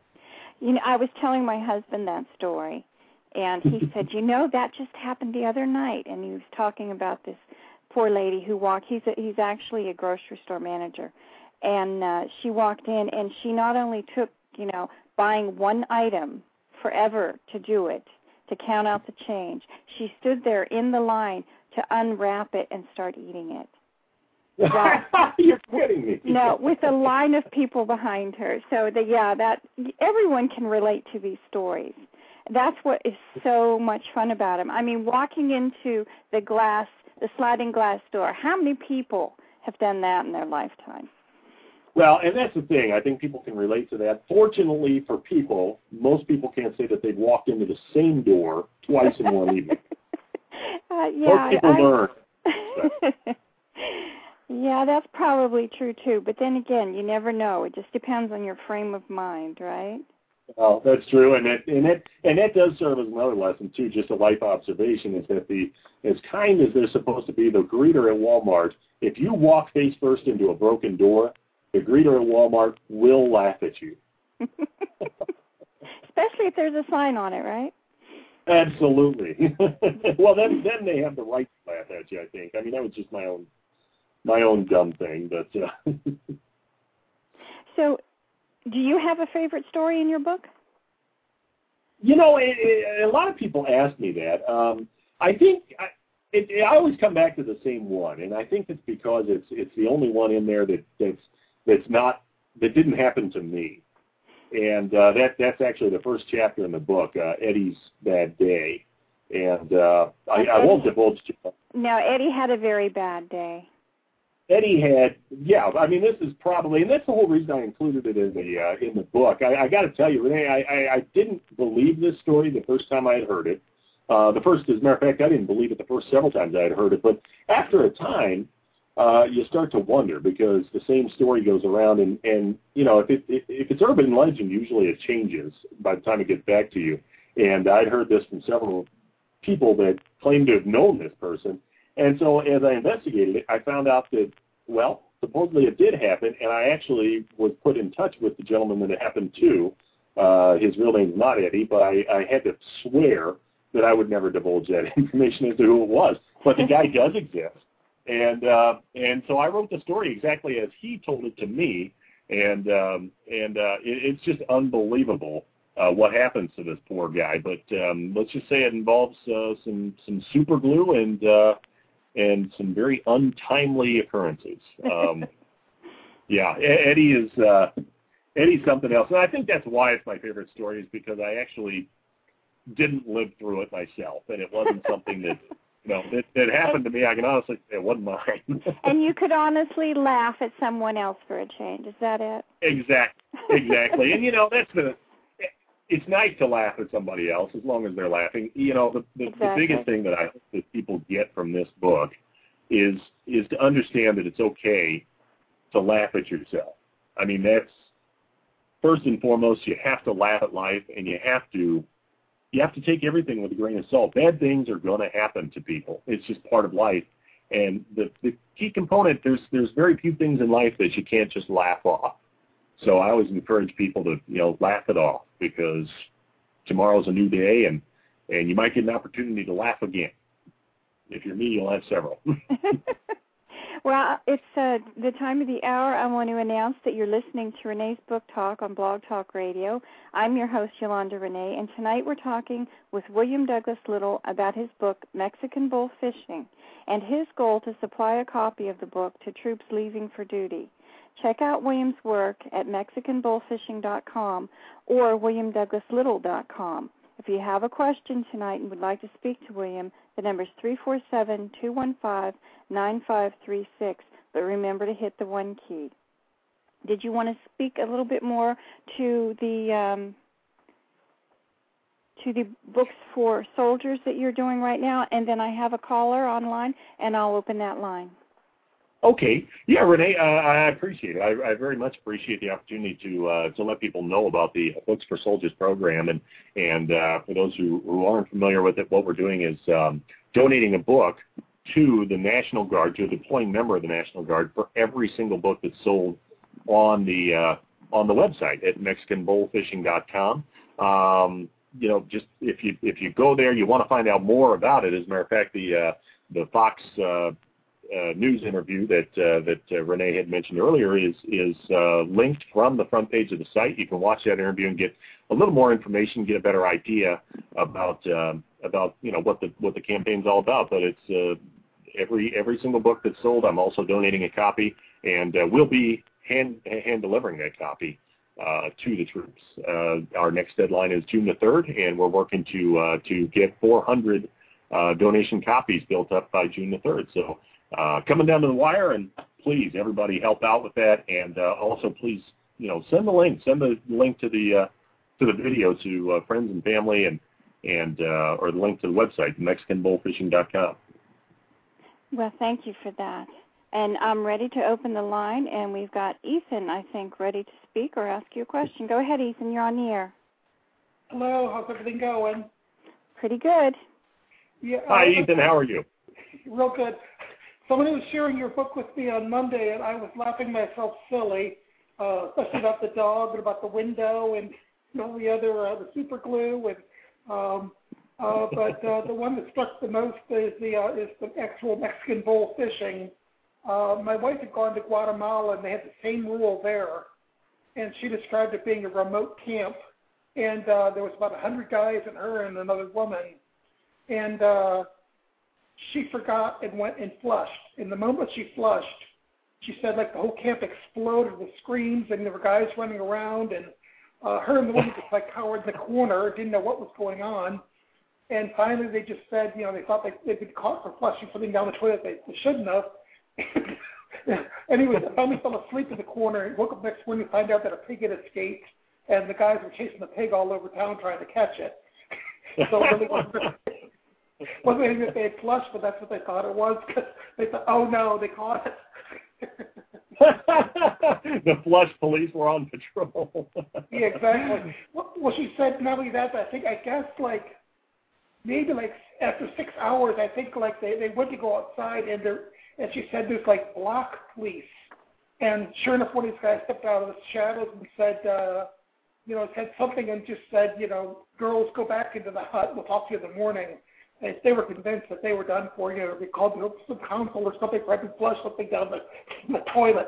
You know, I was telling my husband that story, and he said, you know, that just happened the other night. And he was talking about this poor lady who walked. He's a, he's actually a grocery store manager, and uh, she walked in, and she not only took, you know, buying one item forever to do it, to count out the change. She stood there in the line to unwrap it and start eating it. Wow. You're kidding me. No, with a line of people behind her. So the, yeah, that everyone can relate to these stories. That's what is so much fun about them. I mean, walking into the glass. The sliding glass door. How many people have done that in their lifetime? Well, and that's the thing. I think people can relate to that. Fortunately for people, most people can't say that they've walked into the same door twice in one evening. Uh, yeah, most people I, learn. Yeah, that's probably true, too. But then again, you never know. It just depends on your frame of mind, right? Well, that's true, and that and that and that does serve as another lesson too. Just a life observation is that the as kind as they're supposed to be, the greeter at Walmart, if you walk face first into a broken door, the greeter at Walmart will laugh at you. Especially if there's a sign on it, right? Absolutely. Well, then then they have the right to laugh at you. I think. I mean, that was just my own my own dumb thing, but. Uh, so. Do you have a favorite story in your book? You know, it, it, a lot of people ask me that. Um, I think I, it, it, I always come back to the same one, and I think it's because it's it's the only one in there that that's that's not that didn't happen to me, and uh, that that's actually the first chapter in the book, uh, Eddie's Bad Day, and uh, I, I won't divulge too much. No, Eddie had a very bad day. Eddie had, yeah. I mean, this is probably, and that's the whole reason I included it in the uh, in the book. I, I got to tell you, Renee, I, I, I didn't believe this story the first time I had heard it. Uh, the first, as a matter of fact, I didn't believe it the first several times I had heard it. But after a time, uh, you start to wonder because the same story goes around, and, and you know, if it if, if it's urban legend, usually it changes by the time it gets back to you. And I'd heard this from several people that claimed to have known this person. And so as I investigated it, I found out that, well, supposedly it did happen, and I actually was put in touch with the gentleman that it happened to. Uh, his real name's not Eddie, but I, I had to swear that I would never divulge that information as to who it was. But the guy does exist. And uh, and so I wrote the story exactly as he told it to me, and um, and uh, it, it's just unbelievable uh, what happens to this poor guy. But um, let's just say it involves uh, some, some super glue and... Uh, and some very untimely occurrences. Um, yeah, Eddie is uh, Eddie's something else, and I think that's why it's my favorite story is because I actually didn't live through it myself, and it wasn't something that you know that, that happened to me. I can honestly say it wasn't mine. And you could honestly laugh at someone else for a change. Is that it? Exactly, exactly, and you know that's the. It's nice to laugh at somebody else as long as they're laughing. You know, the, the, exactly. the biggest thing that I hope that people get from this book is is to understand that it's okay to laugh at yourself. I mean, that's first and foremost. You have to laugh at life, and you have to you have to take everything with a grain of salt. Bad things are going to happen to people. It's just part of life. And the, the key component, there's there's very few things in life that you can't just laugh off. So I always encourage people to, you know, laugh it off, because tomorrow's a new day, and, and you might get an opportunity to laugh again. If you're me, you'll have several. Well, it's uh, the time of the hour. I want to announce that you're listening to Renee's Book Talk on Blog Talk Radio. I'm your host, Yolanda Renee, and tonight we're talking with William Douglas Little about his book, Mexican Bull Fishing, and his goal to supply a copy of the book to troops leaving for duty. Check out William's work at Mexican Bull Fishing dot com or William Douglas Little dot com. If you have a question tonight and would like to speak to William, the number is three four seven, two one five, nine five three six, but remember to hit the one key. Did you want to speak a little bit more to the um, to the books for soldiers that you're doing right now? And then I have a caller online, and I'll open that line. Okay. Yeah, Renee, uh, I appreciate it. I, I very much appreciate the opportunity to uh, to let people know about the Books for Soldiers program. And, and uh, for those who, who aren't familiar with it, what we're doing is um, donating a book to the National Guard, to a deploying member of the National Guard, for every single book that's sold on the uh, on the website at Mexican Bull Fishing dot com. Um, you know, just if you if you go there, you want to find out more about it. As a matter of fact, the uh, the Fox uh, Uh, news interview that uh, that uh, Renee had mentioned earlier is is uh, linked from the front page of the site. You can watch that interview and get a little more information, get a better idea about um, about you know what the what the campaign's all about. But it's uh, every every single book that's sold, I'm also donating a copy, and uh, we'll be hand hand delivering that copy uh, to the troops. Uh, our next deadline is June the third, and we're working to uh, to get four hundred uh, donation copies built up by June the third. So. Uh, coming down to the wire, and please, everybody, help out with that, and uh, also please, you know, send the link, send the link to the uh, to the video to uh, friends and family, and and uh, or the link to the website, Mexican Bull Fishing dot com. Well, thank you for that, and I'm ready to open the line, and we've got Ethan, I think, ready to speak or ask you a question. Go ahead, Ethan. You're on the air. Hello. How's everything going? Pretty good. Yeah. Hi, uh, Ethan. How are you? Real good. Somebody was sharing your book with me on Monday, and I was laughing myself silly, uh, especially about the dog and about the window and you know, the other, uh, the super glue. And um, uh, but uh, the one that struck the most is the uh, is the actual Mexican bull fishing. Uh, my wife had gone to Guatemala, and they had the same rule there, and she described it being a remote camp, and uh, there was about a hundred guys and her and another woman, and uh, she forgot and went and flushed. And the moment she flushed, she said, like, the whole camp exploded with screams, and there were guys running around, and uh, her and the woman just, like, cowered in the corner, didn't know what was going on. And finally they just said, you know, they thought they, they'd been caught for flushing something down the toilet they, they shouldn't have. Anyway, they finally fell asleep in the corner and woke up next morning to find out that a pig had escaped, and the guys were chasing the pig all over town trying to catch it. So it really wasn't wasn't anything that they had flushed, but that's what they thought it was. Cause they thought, oh no, they caught it. The flush police were on patrol. Yeah, exactly. Well, well, she said not only that, but I think I guess like maybe like after six hours, I think like they, they went to go outside, and they and she said there's like block police, and sure enough, one of these guys stepped out of the shadows and said, uh, you know, said something and just said, you know, girls, go back into the hut. We'll talk to you in the morning. And they were convinced that they were done for, you know, they called some counsel or something for having flushed something down the, the toilet.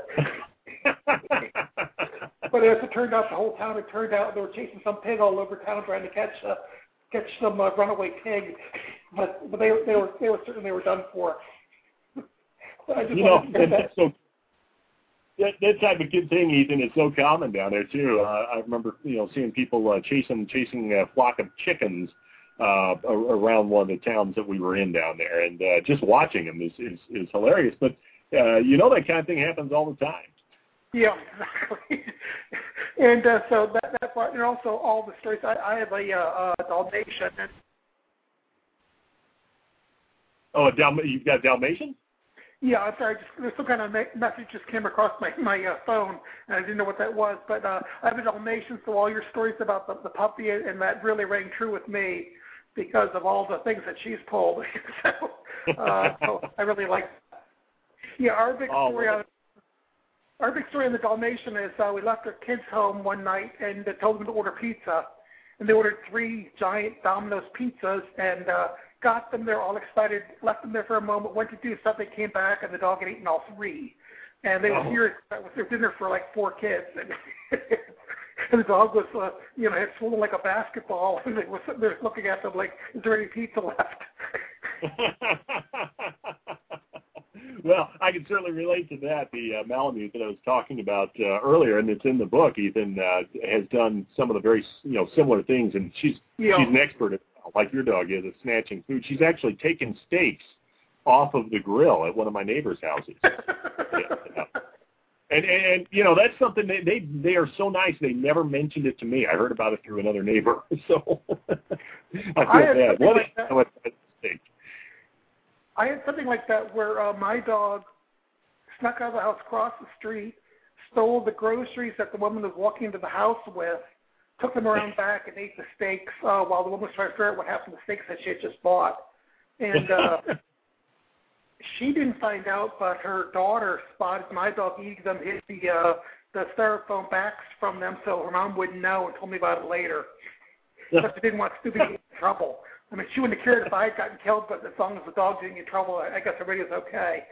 But as it turned out, the whole town had turned out, they were chasing some pig all over town trying to catch uh, catch some uh, runaway pig. But but they they were they were certain they were done for. So I just you know, that. that's so that, that type of kid thing, Ethan, is so common down there too. Uh, I remember, you know, seeing people uh, chasing chasing a flock of chickens Uh, around one of the towns that we were in down there, and uh, just watching them is, is, is hilarious. But uh, you know, that kind of thing happens all the time. Yeah, exactly. And uh, so that that part, and also all the stories. I, I have a uh, uh, Dalmatian. And oh, a Dalma- you've got Dalmatian? Yeah, I'm sorry. Just, there's some kind of me- message just came across my my uh, phone, and I didn't know what that was. But uh, I have a Dalmatian, so all your stories about the, the puppy and that really rang true with me because of all the things that she's pulled. so, uh, so I really like that. Yeah, our big oh, story well, on our big story in the Dalmatian is uh, we left our kids home one night and uh, told them to order pizza, and they ordered three giant Domino's pizzas and. Uh, Got them there all excited, left them there for a moment, went to do something, came back, and the dog had eaten all three. And they were Oh. furious. That was their dinner for like four kids. And, and the dog was, uh, you know, had swollen like a basketball, and they were sitting there looking at them like, is there any pizza left? Well, I can certainly relate to that. The uh, Malamute that I was talking about uh, earlier, and it's in the book, Ethan, uh, has done some of the very, you know, similar things, and she's Yeah. she's an expert at, like your dog is, at snatching food. She's actually taken steaks off of the grill at one of my neighbor's houses. yeah. And, and, and, you know, that's something they, they they are so nice. They never mentioned it to me. I heard about it through another neighbor. So I feel I had bad. something What like a, that. what a steak. I had something like that where uh, my dog snuck out of the house, crossed the street, stole the groceries that the woman was walking into the house with, took them around back and ate the steaks uh, while the woman was trying to figure out what happened to the steaks that she had just bought. And uh, she didn't find out, but her daughter spotted my dog eating them, hid the, uh, the styrofoam backs from them so her mom wouldn't know and told me about it later. But she didn't want Snoopy to get in trouble. I mean, she wouldn't have cared if I had gotten killed, but as long as the dog didn't get in trouble, I, I guess everybody was okay.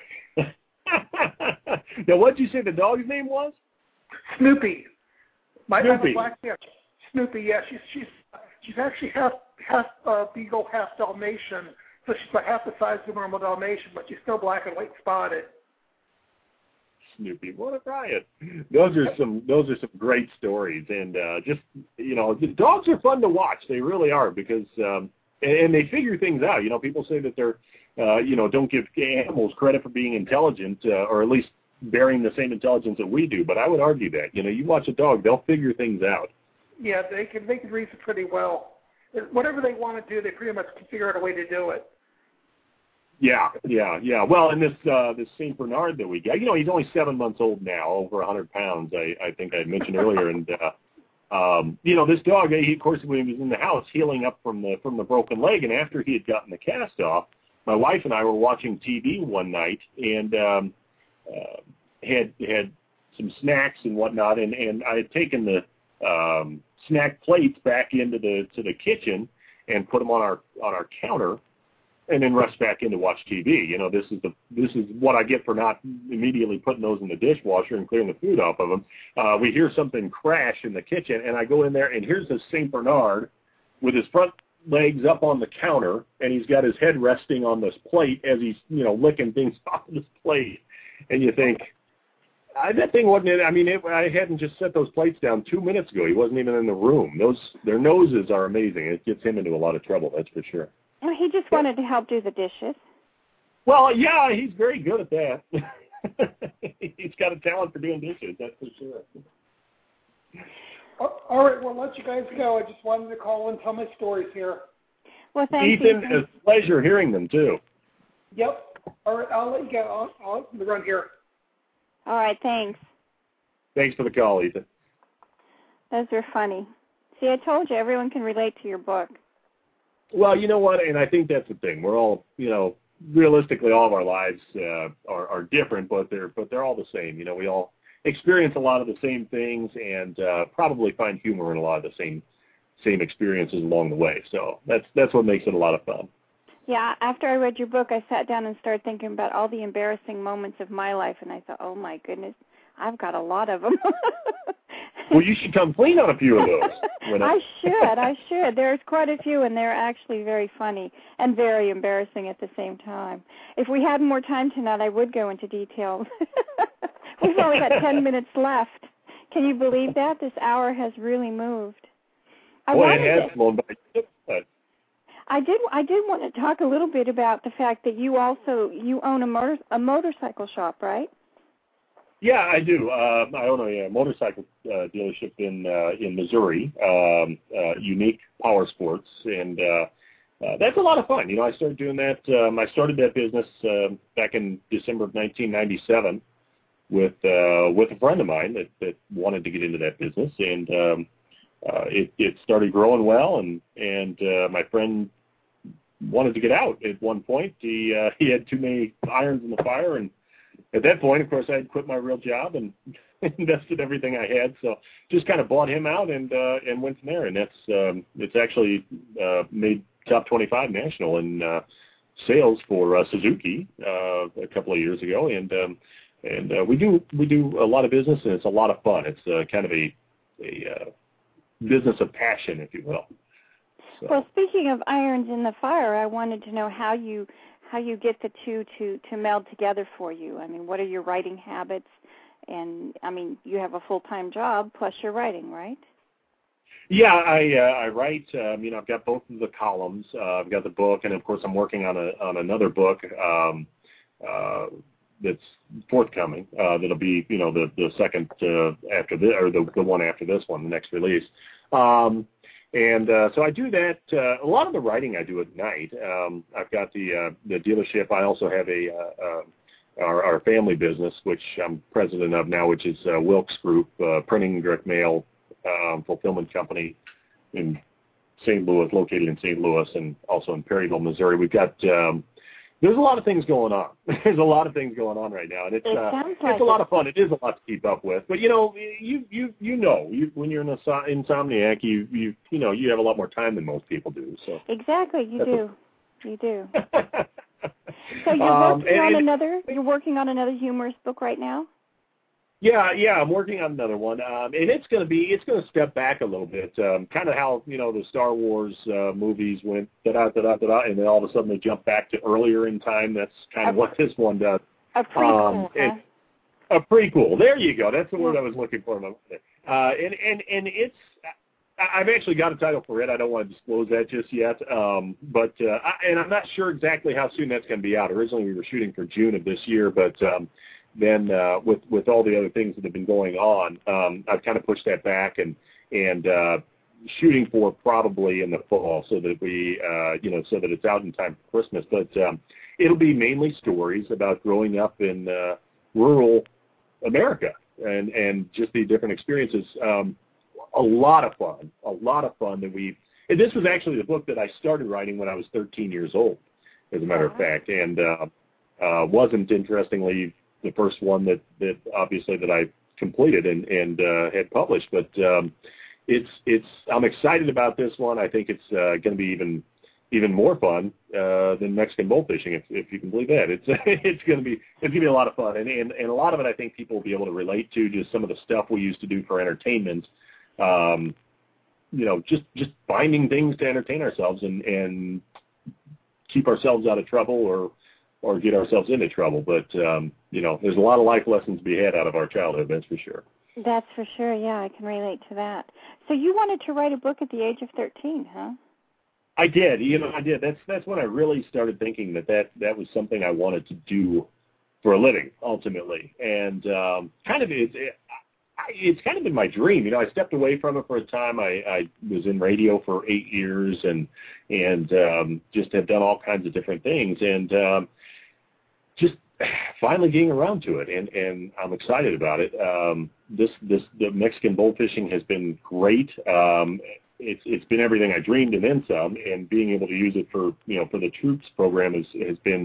Now, what did you say the dog's name was? Snoopy. My dog was Snoopy. black. Yeah, Snoopy. Yeah, she's she's she's actually half half uh, beagle, half Dalmatian. So she's about half the size of a normal Dalmatian, but she's still black and white spotted. Snoopy, what a riot! Those are some those are some great stories, and uh, just you know, the dogs are fun to watch. They really are because um, and, and they figure things out. You know, people say that they're uh, you know don't give animals credit for being intelligent, uh, or at least bearing the same intelligence that we do. But I would argue that you know, you watch a dog, they'll figure things out. Yeah, they can they can reason pretty well. Whatever they want to do, they pretty much can figure out a way to do it. Yeah, yeah, yeah. Well, and this uh, this Saint Bernard that we got, you know, he's only seven months old now, over one hundred pounds. I, I think I mentioned earlier, and uh, um, you know, this dog, he, of course, when he was in the house healing up from the from the broken leg, and after he had gotten the cast off, my wife and I were watching T V one night, and um, uh, had had some snacks and whatnot, and, and I had taken the um, snack plates back into the to the kitchen and put them on our on our counter. And then rush back in to watch T V. You know, this is the this is what I get for not immediately putting those in the dishwasher and clearing the food off of them. Uh, we hear something crash in the kitchen, and I go in there, and here's this Saint Bernard with his front legs up on the counter, and he's got his head resting on this plate as he's, you know, licking things off of this plate. And you think, I, that thing wasn't it. I mean, it, I hadn't just set those plates down two minutes ago. He wasn't even in the room. Those Their noses are amazing. It gets him into a lot of trouble, that's for sure. Well, he just wanted to help do the dishes. Well, yeah, he's very good at that. He's got a talent for doing dishes, that's for sure. All right, well, I'll let you guys go. I just wanted to call and tell my stories here. Well, thank you. Ethan, it's a pleasure hearing them, too. Yep. All right, I'll let you go. I'll, I'll run here. All right, thanks. Thanks for the call, Ethan. Those were funny. See, I told you, everyone can relate to your book. Well, you know what, and I think that's the thing. We're all, you know, realistically, all of our lives uh, are, are different, but they're but they're all the same. You know, we all experience a lot of the same things, and uh, probably find humor in a lot of the same same experiences along the way. So that's that's what makes it a lot of fun. Yeah, after I read your book, I sat down and started thinking about all the embarrassing moments of my life, and I thought, oh my goodness, I've got a lot of them. Well, you should come clean on a few of those. When I should, I should. There's quite a few, and they're actually very funny and very embarrassing at the same time. If we had more time tonight, I would go into detail. We've only got ten minutes left. Can you believe that? This hour has really moved. I Boy, it has to, flown by. But I did. I did want to talk a little bit about the fact that you also you own a motor a motorcycle shop, right? Yeah, I do. Uh, I own a, a motorcycle uh, dealership in uh, in Missouri, um, uh, Unique Power Sports, and uh, uh, that's a lot of fun. You know, I started doing that. Um, I started that business uh, back in December of nineteen ninety-seven with uh, with a friend of mine that, that wanted to get into that business, and um, uh, it, it started growing well. And and uh, my friend wanted to get out at one point. He uh, he had too many irons in the fire, and at that point, of course, I had quit my real job and invested everything I had. So just kind of bought him out and uh, and went from there. And that's um, it's actually uh, made top twenty-five national in uh, sales for uh, Suzuki uh, a couple of years ago. And um, and uh, we do we do a lot of business, and it's a lot of fun. It's uh, kind of a a uh, business of passion, if you will. So. Well, speaking of irons in the fire, I wanted to know how you how you get the two to, to meld together for you. I mean, what are your writing habits? And, I mean, you have a full-time job plus your writing, right? Yeah, I uh, I write. Um, you know, I've got both of the columns. Uh, I've got the book, and of course, I'm working on a on another book um, uh, that's forthcoming. Uh, that'll be, you know, the the second uh, after this, or the the one after this one, the next release. Um, and uh, so I do that. Uh, a lot of the writing I do at night. Um, I've got the uh, the dealership. I also have a uh, uh, our, our family business, which I'm president of now, which is uh, Wilkes Group, uh, printing direct mail. Um, fulfillment company in Saint Louis, located in Saint Louis, and also in Perryville, Missouri. We've got um, there's a lot of things going on. There's a lot of things going on right now, and it's it uh, like it's a lot of fun. It is a lot to keep up with, but you know, you you you know, you, when you're an insomniac, you you you know, you have a lot more time than most people do. So exactly, you do, a... you do. So you're um, working and, on and, another. You're working on another humorous book right now. Yeah, yeah, I'm working on another one, um, and it's going to be it's going to step back a little bit, um, kind of how you know the Star Wars uh, movies went da da da da da, and then all of a sudden they jump back to earlier in time. That's kind of a, what this one does. A prequel. Um, huh? A prequel. There you go. That's the word I was looking for. Uh, and and and it's I've actually got a title for it. I don't want to disclose that just yet, um, but uh, I, and I'm not sure exactly how soon that's going to be out. Originally we were shooting for June of this year, but um, then uh, with with all the other things that have been going on, um, I've kind of pushed that back and and uh, shooting for probably in the fall, so that we uh, you know so that it's out in time for Christmas. But um, it'll be mainly stories about growing up in uh, rural America and and just the different experiences. Um, a lot of fun, a lot of fun that we. And this was actually the book that I started writing when I was thirteen years old, as a matter of fact, and uh, uh, wasn't interestingly. the first one that, that obviously that I completed and, and uh, had published. But um, it's it's I'm excited about this one. I think it's uh, going to be even even more fun uh, than Mexican bullfishing, if, if you can believe that. It's it's going to be it's going to be a lot of fun, and, and and a lot of it I think people will be able to relate to. Just some of the stuff we used to do for entertainment. Um, you know, just just finding things to entertain ourselves and and keep ourselves out of trouble or. or get ourselves into trouble. But, um, you know, there's a lot of life lessons to be had out of our childhood, that's for sure. That's for sure, yeah, I can relate to that. So you wanted to write a book at the age of thirteen, huh? I did, you know, I did. That's that's when I really started thinking that that, that was something I wanted to do for a living, ultimately. And um, kind of, it, it, it's kind of been my dream. You know, I stepped away from it for a time. I, I was in radio for eight years and, and um, just have done all kinds of different things. And, um, just finally getting around to it, and, and I'm excited about it. Um, this this the Mexican bullfishing has been great. Um, it's it's been everything I dreamed and then some, and being able to use it for you know for the troops program has has been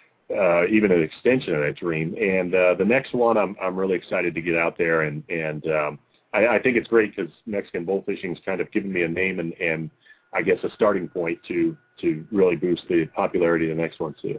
uh, even an extension of that dream. And uh, the next one, I'm I'm really excited to get out there, and and um, I, I think it's great because Mexican bullfishing's kind of given me a name and and I guess a starting point to to really boost the popularity of the next one too.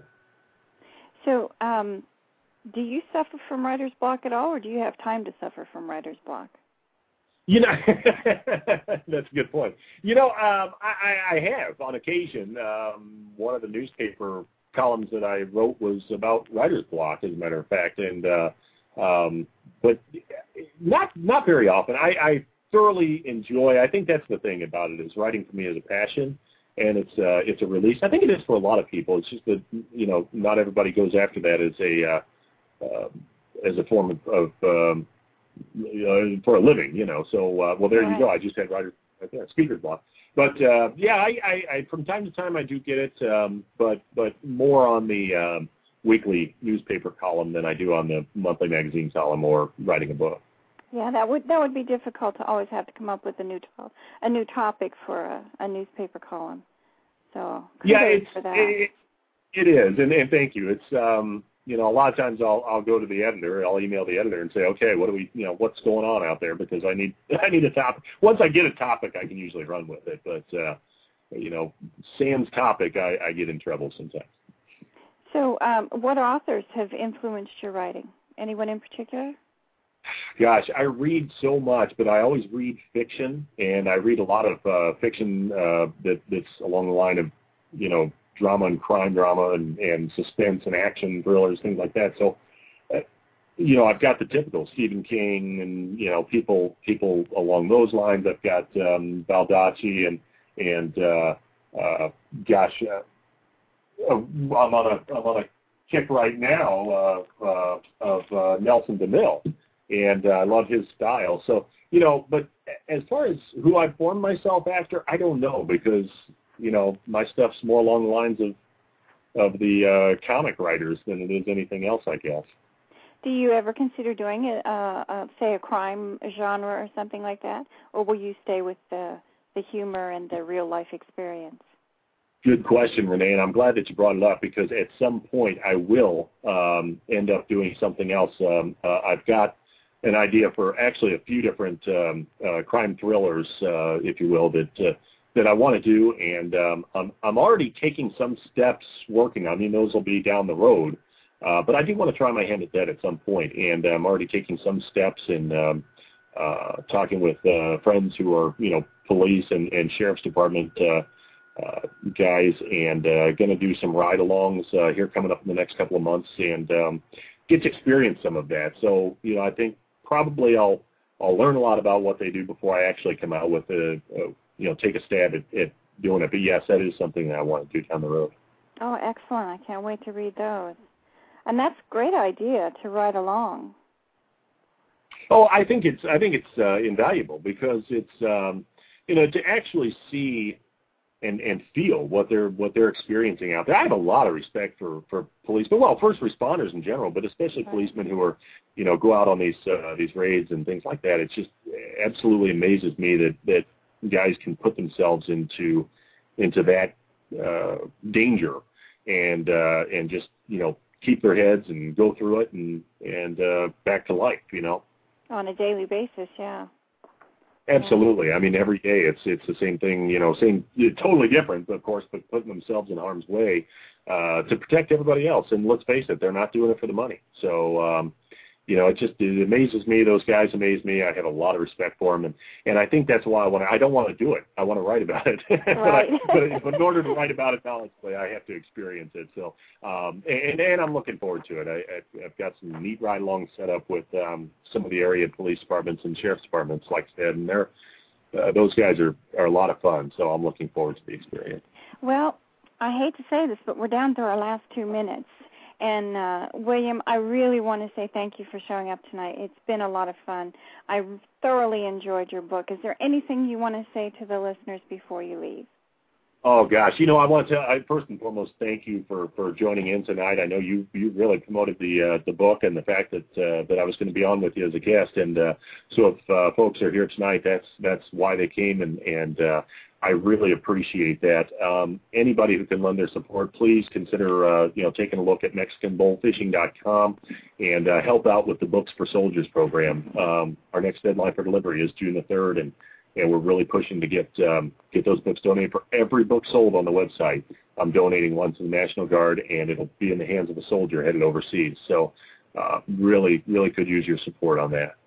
So, um, do you suffer from writer's block at all, or do you have time to suffer from writer's block? You know, that's a good point. You know, um, I, I have on occasion. Um, one of the newspaper columns that I wrote was about writer's block, as a matter of fact, and uh, um, but not not very often. I, I thoroughly enjoy. I think that's the thing about it is writing for me is a passion. And it's uh, it's a release. I think it is for a lot of people. It's just that you know not everybody goes after that as a uh, uh, as a form of, of um, uh, for a living. You know. So uh, well, there right. you go. I just had writer right there, speaker's block. but uh, yeah, I, I, I from time to time I do get it, um, but but more on the um, weekly newspaper column than I do on the monthly magazine column or writing a book. Yeah, that would that would be difficult to always have to come up with a new to- a new topic for a, a newspaper column. So yeah, it's for that. It, it is, and, and thank you. It's um, you know, a lot of times I'll I'll go to the editor, I'll email the editor and say, okay, what do we, you know, what's going on out there, because I need I need a topic. Once I get a topic, I can usually run with it, but uh, you know, sans topic, I, I get in trouble sometimes. So, um, what authors have influenced your writing? Anyone in particular? Gosh, I read so much, but I always read fiction, and I read a lot of uh, fiction uh, that, that's along the line of, you know, drama and crime drama and, and suspense and action thrillers, things like that. So, uh, you know, I've got the typical Stephen King and, you know, people people along those lines. I've got um, Baldacci and, and uh, uh, gosh, uh, I'm on a I'm on a kick right now uh, uh, of uh, Nelson DeMille. And uh, I love his style. So, you know, but as far as who I formed myself after, I don't know, because, you know, my stuff's more along the lines of of the uh, comic writers than it is anything else, I guess. Do you ever consider doing it, uh, uh, say, a crime genre or something like that? Or will you stay with the, the humor and the real-life experience? Good question, Renee, and I'm glad that you brought it up, because at some point I will um, end up doing something else. Um, uh, I've got an idea for actually a few different um, uh, crime thrillers, uh, if you will, that uh, that I want to do, and um, I'm I'm already taking some steps working. I mean, those will be down the road, uh, but I do want to try my hand at that at some point, and I'm already taking some steps in um, uh, talking with uh, friends who are, you know, police and, and sheriff's department uh, uh, guys, and uh, going to do some ride-alongs uh, here coming up in the next couple of months, and um, get to experience some of that. So, you know, I think probably I'll I'll learn a lot about what they do before I actually come out with a, a you know, take a stab at, at doing it. But yes, that is something that I want to do down the road. Oh, excellent! I can't wait to read those. And that's a great idea to ride along. Oh, I think it's I think it's uh, invaluable, because it's um, you know, to actually see and and feel what they're what they're experiencing out there. I have a lot of respect for for policemen, well, first responders in general, but especially right. policemen who are, you know, go out on these uh, these raids and things like that. It just absolutely amazes me that that guys can put themselves into into that uh, danger and uh, and just, you know, keep their heads and go through it and and uh, back to life, you know. On a daily basis, yeah. Absolutely. I mean, every day it's it's the same thing, you know, same, totally different, of course, but putting themselves in harm's way uh, to protect everybody else. And let's face it, they're not doing it for the money. So, um, you know, it just it amazes me. Those guys amaze me. I have a lot of respect for them, and, and I think that's why I want to. I don't want to do it. I want to write about it. Right. but, I, but, but in order to write about it knowledgeably, I have to experience it. So, um, and, and I'm looking forward to it. I, I've got some neat ride-along set up with um, some of the area police departments and sheriff's departments, like I said, and they're uh, those guys are, are a lot of fun. So I'm looking forward to the experience. Well, I hate to say this, but we're down to our last two minutes. And, uh, William, I really want to say thank you for showing up tonight. It's been a lot of fun. I thoroughly enjoyed your book. Is there anything you want to say to the listeners before you leave? Oh, gosh. You know, I want to, I, first and foremost, thank you for, for joining in tonight. I know you, you really promoted the uh, the book and the fact that uh, that I was going to be on with you as a guest. And uh, so if uh, folks are here tonight, that's that's why they came, and, and uh, I really appreciate that. Um, anybody who can lend their support, please consider, uh, you know, taking a look at Mexican Bull Fishing dot com and uh, help out with the Books for Soldiers program. Um, our next deadline for delivery is June the third, and and we're really pushing to get um, get those books donated. For every book sold on the website, I'm donating one to the National Guard, and it'll be in the hands of a soldier headed overseas. So uh, really, really could use your support on that.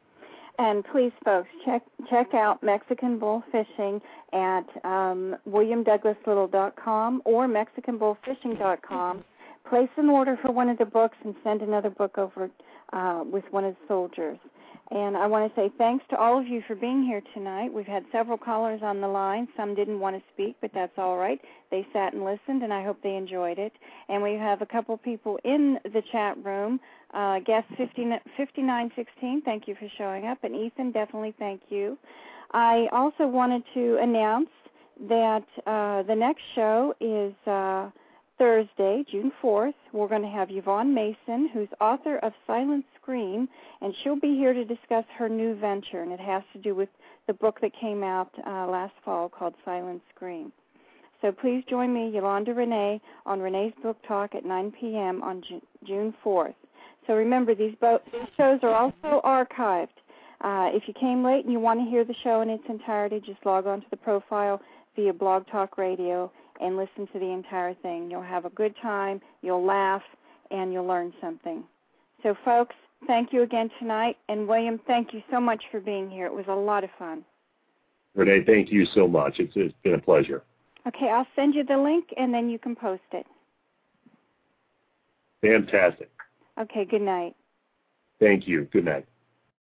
And please, folks, check check out Mexican Bull Fishing at um, william douglas little dot com or mexican bull fishing dot com. Place an order for one of the books and send another book over uh, with one of the soldiers. And I want to say thanks to all of you for being here tonight. We've had several callers on the line. Some didn't want to speak, but that's all right. They sat and listened, and I hope they enjoyed it. And we have a couple people in the chat room. Uh, guest fifty-nine sixteen, thank you for showing up. And Ethan, definitely thank you. I also wanted to announce that uh, the next show is uh, Thursday, June fourth. We're going to have Yvonne Mason, who's author of Silent Scream, and she'll be here to discuss her new venture, and it has to do with the book that came out uh, last fall called Silent Scream. So please join me, Yolanda Renee, on Renee's Book Talk at nine p.m. on Ju- June fourth. So remember, these, bo- these shows are also archived. Uh, if you came late and you want to hear the show in its entirety, just log on to the profile via Blog Talk Radio and listen to the entire thing. You'll have a good time, you'll laugh, and you'll learn something. So, folks, thank you again tonight. And, William, thank you so much for being here. It was a lot of fun. Renee, thank you so much. It's, it's been a pleasure. Okay, I'll send you the link, and then you can post it. Fantastic. Okay, good night. Thank you. Good night.